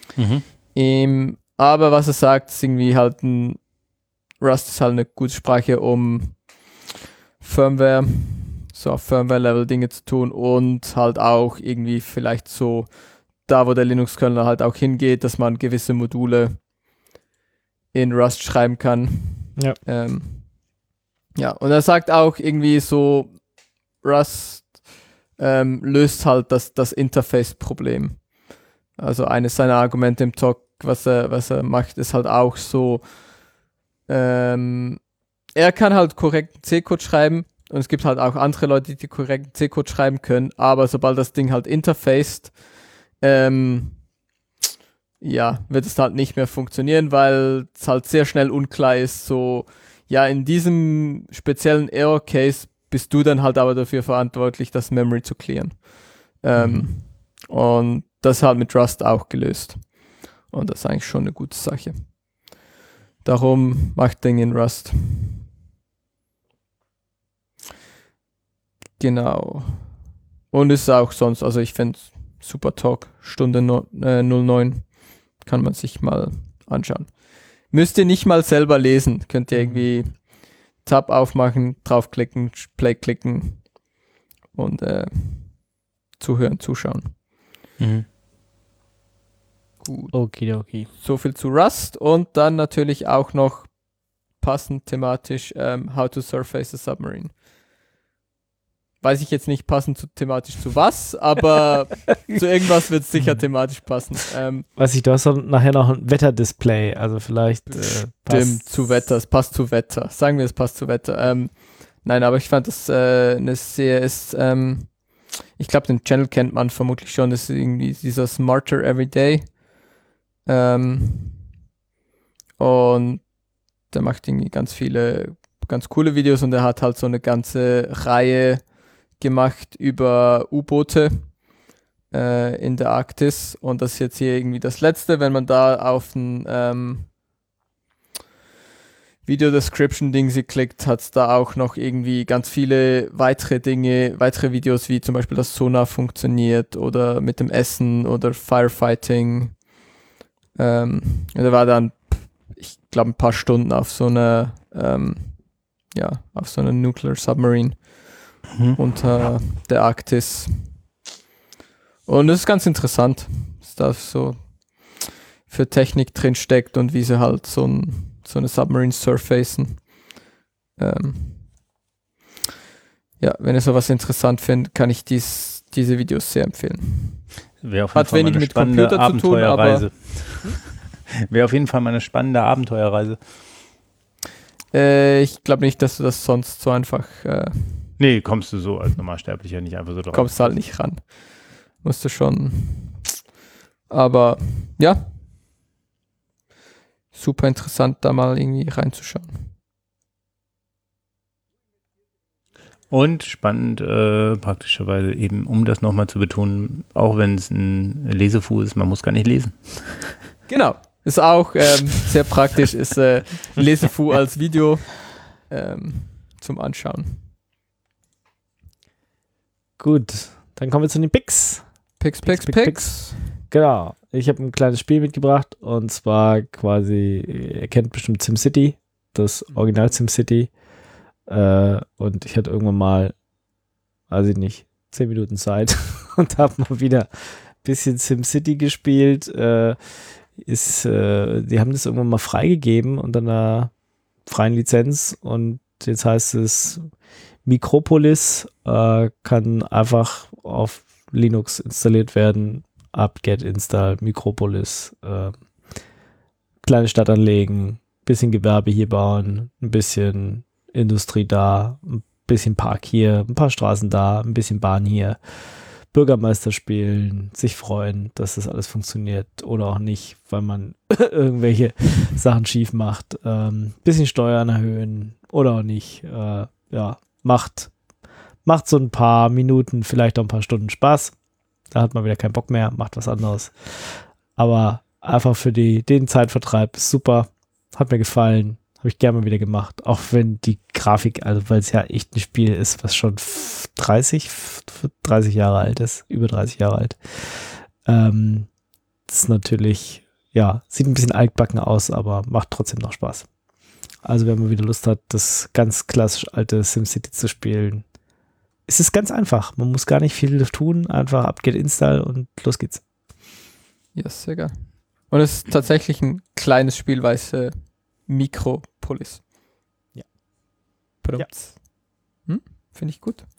Aber was er sagt, ist irgendwie halt Rust ist halt eine gute Sprache, um Firmware, so auf Firmware-Level Dinge zu tun und halt auch irgendwie vielleicht so da, wo der Linux-Kernel halt auch hingeht, dass man gewisse Module in Rust schreiben kann. Ja. Ja, und er sagt auch irgendwie so, Rust löst halt das Interface-Problem. Also eines seiner Argumente im Talk, was er macht, ist halt auch so, er kann halt korrekten C-Code schreiben und es gibt halt auch andere Leute, die korrekten C-Code schreiben können, aber sobald das Ding halt interfaced, ja, wird es halt nicht mehr funktionieren, weil es halt sehr schnell unklar ist, so, ja, in diesem speziellen Error-Case bist du dann halt aber dafür verantwortlich, das Memory zu clearen. Und das halt mit Rust auch gelöst. Und das ist eigentlich schon eine gute Sache. Darum macht Dinge in Rust. Genau. Und ist auch sonst, also ich finde super Talk, Stunde 09, kann man sich mal anschauen. Müsst ihr nicht mal selber lesen, könnt ihr irgendwie Tab aufmachen, draufklicken, Play klicken und zuhören, zuschauen. Gut. Okay. So viel zu Rust und dann natürlich auch noch passend thematisch How to Surface a Submarine. Weiß ich jetzt nicht passend thematisch zu was, aber zu irgendwas wird es sicher thematisch passen. Weiß ich, du hast dann nachher noch ein Wetterdisplay, also vielleicht Stimmt, zu Wetter, es passt zu Wetter. Sagen wir, es passt zu Wetter. Nein, aber ich fand das eine sehr, ich glaube, den Channel kennt man vermutlich schon, das ist irgendwie dieser Smarter Everyday. Und der macht irgendwie ganz viele, ganz coole Videos und er hat halt so eine ganze Reihe gemacht über U-Boote in der Arktis, und das ist jetzt hier irgendwie das letzte, wenn man da auf ein Video-Description-Ding sie klickt, hat es da auch noch irgendwie ganz viele weitere Dinge, weitere Videos, wie zum Beispiel das Sonar funktioniert oder mit dem Essen oder Firefighting. Er war dann, ich glaube, ein paar Stunden auf so einer auf so einer Nuclear Submarine unter der Arktis. Und es ist ganz interessant, was da so für Technik drin steckt und wie sie halt so eine Submarine surfacen. Ja, wenn ihr sowas interessant findet, kann ich diese Videos sehr empfehlen. Hat wenig mit Computer zu tun, aber wäre auf jeden Fall mal eine spannende Abenteuerreise. Ich glaube nicht, dass du das sonst so einfach Nee, kommst du so als Normalsterblicher nicht einfach so drauf. Kommst halt nicht ran. Musst du schon. Aber ja. Super interessant, da mal irgendwie reinzuschauen. Und spannend, praktischerweise eben, um das nochmal zu betonen, auch wenn es ein Lesefu ist, man muss gar nicht lesen. Genau. Ist auch sehr praktisch, ist Lesefu als Video zum Anschauen. Gut, dann kommen wir zu den Picks. Picks. Genau, ich habe ein kleines Spiel mitgebracht und zwar quasi, ihr kennt bestimmt SimCity, das Original SimCity. Und ich hatte irgendwann mal, weiß ich nicht, 10 Minuten Zeit und habe mal wieder ein bisschen SimCity gespielt. Die haben das irgendwann mal freigegeben unter einer freien Lizenz und jetzt heißt es Micropolis, kann einfach auf Linux installiert werden. Apt-get install Micropolis, kleine Stadt anlegen, bisschen Gewerbe hier bauen, ein bisschen Industrie da, ein bisschen Park hier, ein paar Straßen da, ein bisschen Bahn hier, Bürgermeister spielen, sich freuen, dass das alles funktioniert oder auch nicht, weil man irgendwelche Sachen schief macht, bisschen Steuern erhöhen oder auch nicht, ja, macht so ein paar Minuten, vielleicht auch ein paar Stunden Spaß. Da hat man wieder keinen Bock mehr, macht was anderes. Aber einfach für den Zeitvertreib ist super. Hat mir gefallen. Habe ich gerne mal wieder gemacht. Auch wenn die Grafik, also weil es ja echt ein Spiel ist, was schon 30 Jahre alt ist. Über 30 Jahre alt. Das ist natürlich, ja, sieht ein bisschen altbacken aus, aber macht trotzdem noch Spaß. Also wenn man wieder Lust hat, das ganz klassisch alte SimCity zu spielen, es ist ganz einfach. Man muss gar nicht viel tun. Einfach Apt-get install und los geht's. Ja, sehr geil. Und es ist tatsächlich ein kleines Spiel, weil es Micropolis. Ja. Ja. Finde ich gut.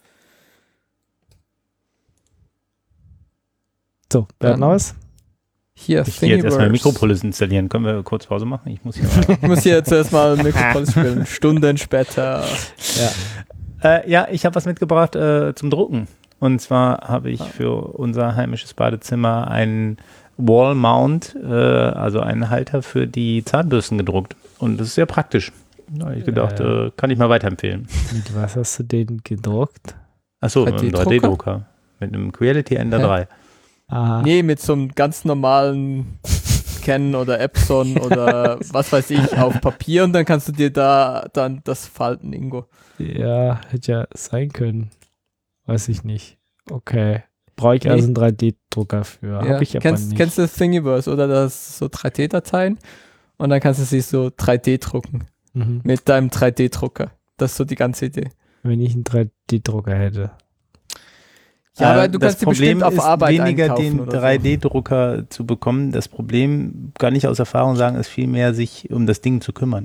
So, wer hat noch was? Hier, Ich gehe jetzt erstmal Micropolis installieren. Können wir kurz Pause machen? Ich muss hier jetzt erstmal Micropolis spielen. Stunden später. Ja. Ja, ich habe was mitgebracht zum Drucken. Und zwar habe ich für unser heimisches Badezimmer einen Wall-Mount, also einen Halter für die Zahnbürsten gedruckt. Und das ist sehr praktisch. Da habe ich gedacht, kann ich mal weiterempfehlen. Mit was hast du den gedruckt? Achso, mit einem 3D-Drucker. Mit einem Creality Ender 3. Aha. Nee, mit so einem ganz normalen Canon oder Epson oder was weiß ich auf Papier und dann kannst du dir da dann das falten, Ingo. Ja, hätte ja sein können. Weiß ich nicht. Okay. Brauche ich also einen 3D-Drucker für. Ja. Hab ich aber nicht. Kennst du das Thingiverse oder das so 3D-Dateien und dann kannst du sie so 3D drucken mit deinem 3D-Drucker. Das ist so die ganze Idee. Wenn ich einen 3D-Drucker hätte. Ja, aber du kannst die bestimmt auf Arbeit weniger einkaufen den 3D-Drucker zu bekommen. Das Problem, kann ich aus Erfahrung sagen, ist vielmehr, sich um das Ding zu kümmern.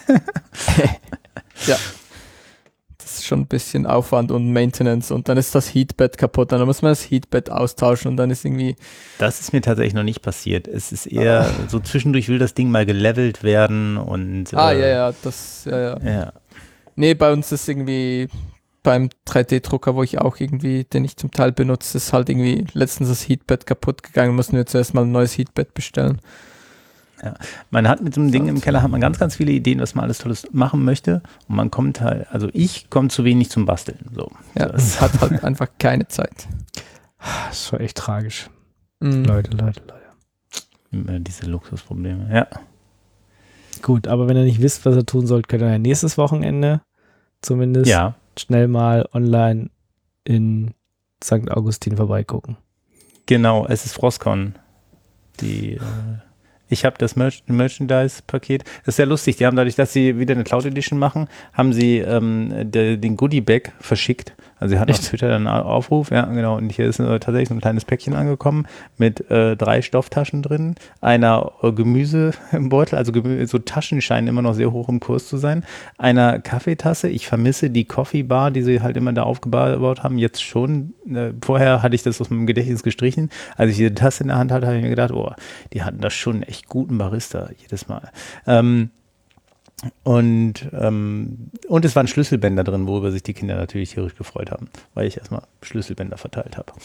Ja. Das ist schon ein bisschen Aufwand und Maintenance und dann ist das Heatbed kaputt, dann muss man das Heatbed austauschen und dann ist irgendwie... Das ist mir tatsächlich noch nicht passiert. Es ist eher so zwischendurch will das Ding mal gelevelt werden und... ja. Nee, bei uns ist irgendwie... Beim 3D-Drucker, wo ich auch irgendwie, den ich zum Teil benutze, ist halt irgendwie letztens das Heatbed kaputt gegangen, mussten wir zuerst mal ein neues Heatbed bestellen. Ja. Man hat mit so einem Ding im Keller hat man ganz, ganz viele Ideen, was man alles Tolles machen möchte und man kommt halt, also ich komme zu wenig zum Basteln. So. Ja, es hat halt einfach keine Zeit. Das ist schon echt tragisch. Leute. Immer diese Luxusprobleme, ja. Gut, aber wenn ihr nicht wisst, was ihr tun sollt, könnt ihr ja nächstes Wochenende zumindest schnell mal online in St. Augustin vorbeigucken. Genau, es ist Frostcon. Ich habe das Merchandise-Paket. Das ist sehr lustig. Die haben dadurch, dass sie wieder eine Cloud Edition machen, haben sie den Goodie-Bag verschickt. Also sie hatten auf Twitter einen Aufruf, ja genau. Und hier ist tatsächlich so ein kleines Päckchen angekommen mit 3 Stofftaschen drin, einer Gemüse im Beutel, also so Taschen scheinen immer noch sehr hoch im Kurs zu sein, einer Kaffeetasse. Ich vermisse die Coffee Bar, die sie halt immer da aufgebaut haben, jetzt schon. Vorher hatte ich das aus meinem Gedächtnis gestrichen. Als ich diese Tasse in der Hand hatte, habe ich mir gedacht, oh, die hatten das schon echt guten Barista jedes Mal. Und es waren Schlüsselbänder drin, worüber sich die Kinder natürlich tierisch gefreut haben, weil ich erstmal Schlüsselbänder verteilt habe.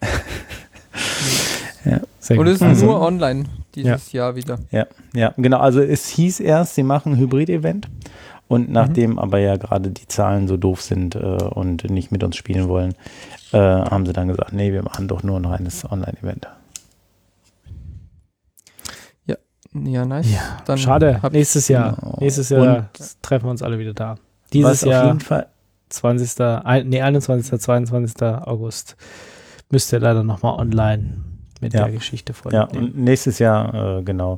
Ja. Und es ist nur online dieses Jahr wieder. Ja, genau. Also es hieß erst, sie machen ein Hybrid-Event. Und nachdem aber ja gerade die Zahlen so doof sind und nicht mit uns spielen wollen, haben sie dann gesagt, nee, wir machen doch nur ein reines Online-Event. Ja, nice. Ja, dann schade. Nächstes Jahr treffen wir uns alle wieder da. Dieses Jahr, auf jeden Fall 21. 22. August müsst ihr leider nochmal online mit der Geschichte vornehmen. Ja, und nächstes Jahr, genau,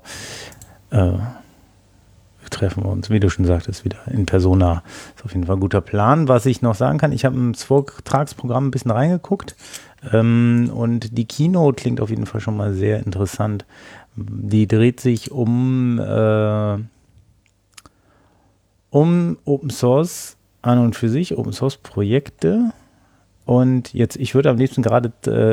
treffen wir uns, wie du schon sagtest, wieder in Persona. Ist auf jeden Fall ein guter Plan. Was ich noch sagen kann, ich habe ins Vortragsprogramm ein bisschen reingeguckt und die Keynote klingt auf jeden Fall schon mal sehr interessant. Die dreht sich um Open Source an und für sich, Open Source Projekte. Und jetzt, ich würde am liebsten gerade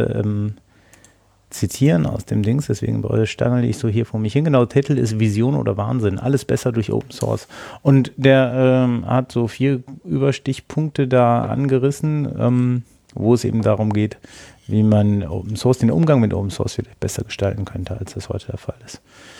zitieren aus dem Dings, deswegen stangel ich so hier vor mich hin. Genau, der Titel ist Vision oder Wahnsinn. Alles besser durch Open Source. Und der hat so 4 Überstichpunkte da angerissen, wo es eben darum geht, wie man Open Source, den Umgang mit Open Source vielleicht besser gestalten könnte, als das heute der Fall ist.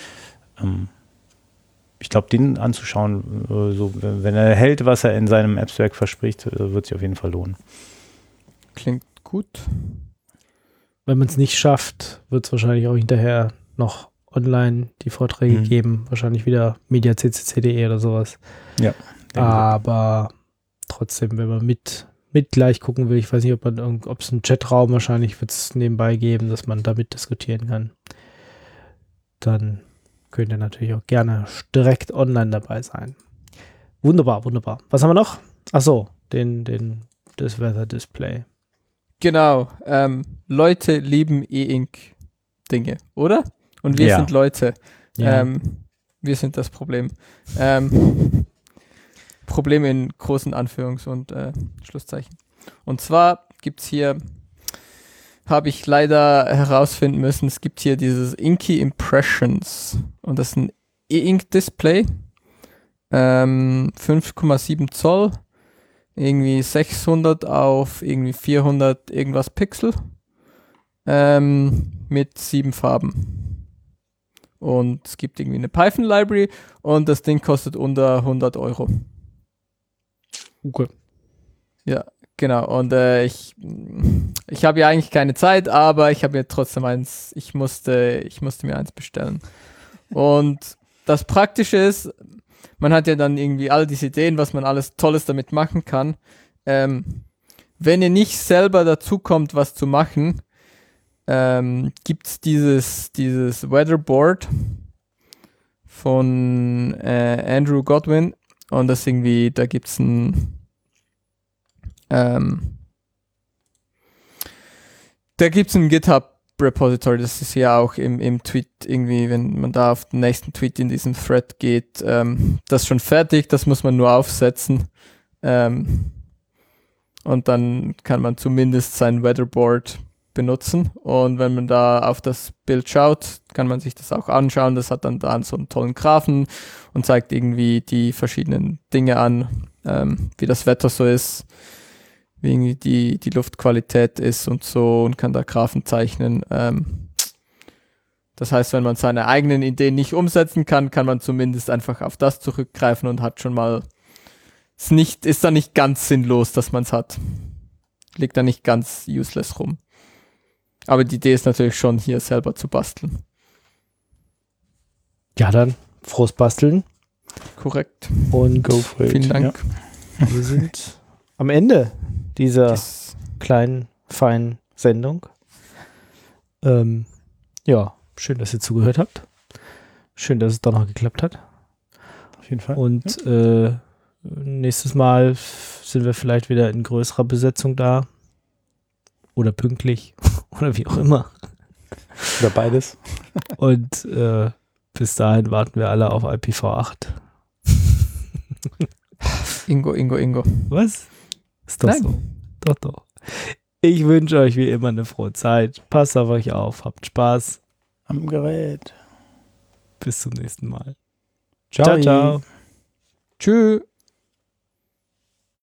Ich glaube, den anzuschauen, so, wenn er hält, was er in seinem Abstract verspricht, wird sich auf jeden Fall lohnen. Klingt gut. Wenn man es nicht schafft, wird es wahrscheinlich auch hinterher noch online die Vorträge geben. Wahrscheinlich wieder mediaccc.de oder sowas. Ja. Aber trotzdem, wenn man mit gleich gucken will, ich weiß nicht, ob es einen Chatraum wahrscheinlich wird es nebenbei geben, dass man damit diskutieren kann. Dann könnt ihr natürlich auch gerne direkt online dabei sein. Wunderbar, wunderbar. Was haben wir noch? Achso, das Weather-Display. Genau. Leute lieben E-Ink-Dinge, oder? Und wir sind Leute. Ja. Wir sind das Problem. Problem in großen Anführungs- und Schlusszeichen. Und zwar gibt es hier, habe ich leider herausfinden müssen, es gibt hier dieses Inky Impressions und das ist ein E-Ink-Display, 5,7 Zoll, irgendwie 600 auf irgendwie 400 irgendwas Pixel, mit 7 Farben. Und es gibt irgendwie eine Python-Library und das Ding kostet unter 100 Euro. Okay. Ja, genau. Und ich habe ja eigentlich keine Zeit, aber ich habe mir trotzdem ich musste mir eins bestellen. Und das Praktische ist, man hat ja dann irgendwie all diese Ideen, was man alles Tolles damit machen kann. Wenn ihr nicht selber dazu kommt, was zu machen, gibt es dieses Weatherboard von Andrew Godwin. Und das irgendwie, da gibt es ein GitHub-Repository, das ist ja auch im Tweet irgendwie, wenn man da auf den nächsten Tweet in diesem Thread geht, das ist schon fertig, das muss man nur aufsetzen. Und dann kann man zumindest sein Weatherboard benutzen. Und wenn man da auf das Bild schaut, kann man sich das auch anschauen. Das hat dann so einen tollen Graphen und zeigt irgendwie die verschiedenen Dinge an, wie das Wetter so ist, wie irgendwie die Luftqualität ist und so, und kann da Graphen zeichnen. Das heißt, wenn man seine eigenen Ideen nicht umsetzen kann, kann man zumindest einfach auf das zurückgreifen und hat schon mal, ist da nicht ganz sinnlos, dass man es hat. Liegt da nicht ganz useless rum. Aber die Idee ist natürlich schon, hier selber zu basteln. Ja, dann frohes Basteln. Korrekt. Und Go for it. Vielen Dank. Ja. Wir sind am Ende dieser kleinen, feinen Sendung. Ja, schön, dass ihr zugehört habt. Schön, dass es doch noch geklappt hat. Auf jeden Fall. Und nächstes Mal sind wir vielleicht wieder in größerer Besetzung da. Oder pünktlich. Oder wie auch immer. Oder beides. Und bis dahin warten wir alle auf IPv8. Ingo. Was? Ist doch Nein. so. Doch. Ich wünsche euch wie immer eine frohe Zeit. Passt auf euch auf. Habt Spaß. Am Gerät. Bis zum nächsten Mal. Ciao. Ciao. Tschüss.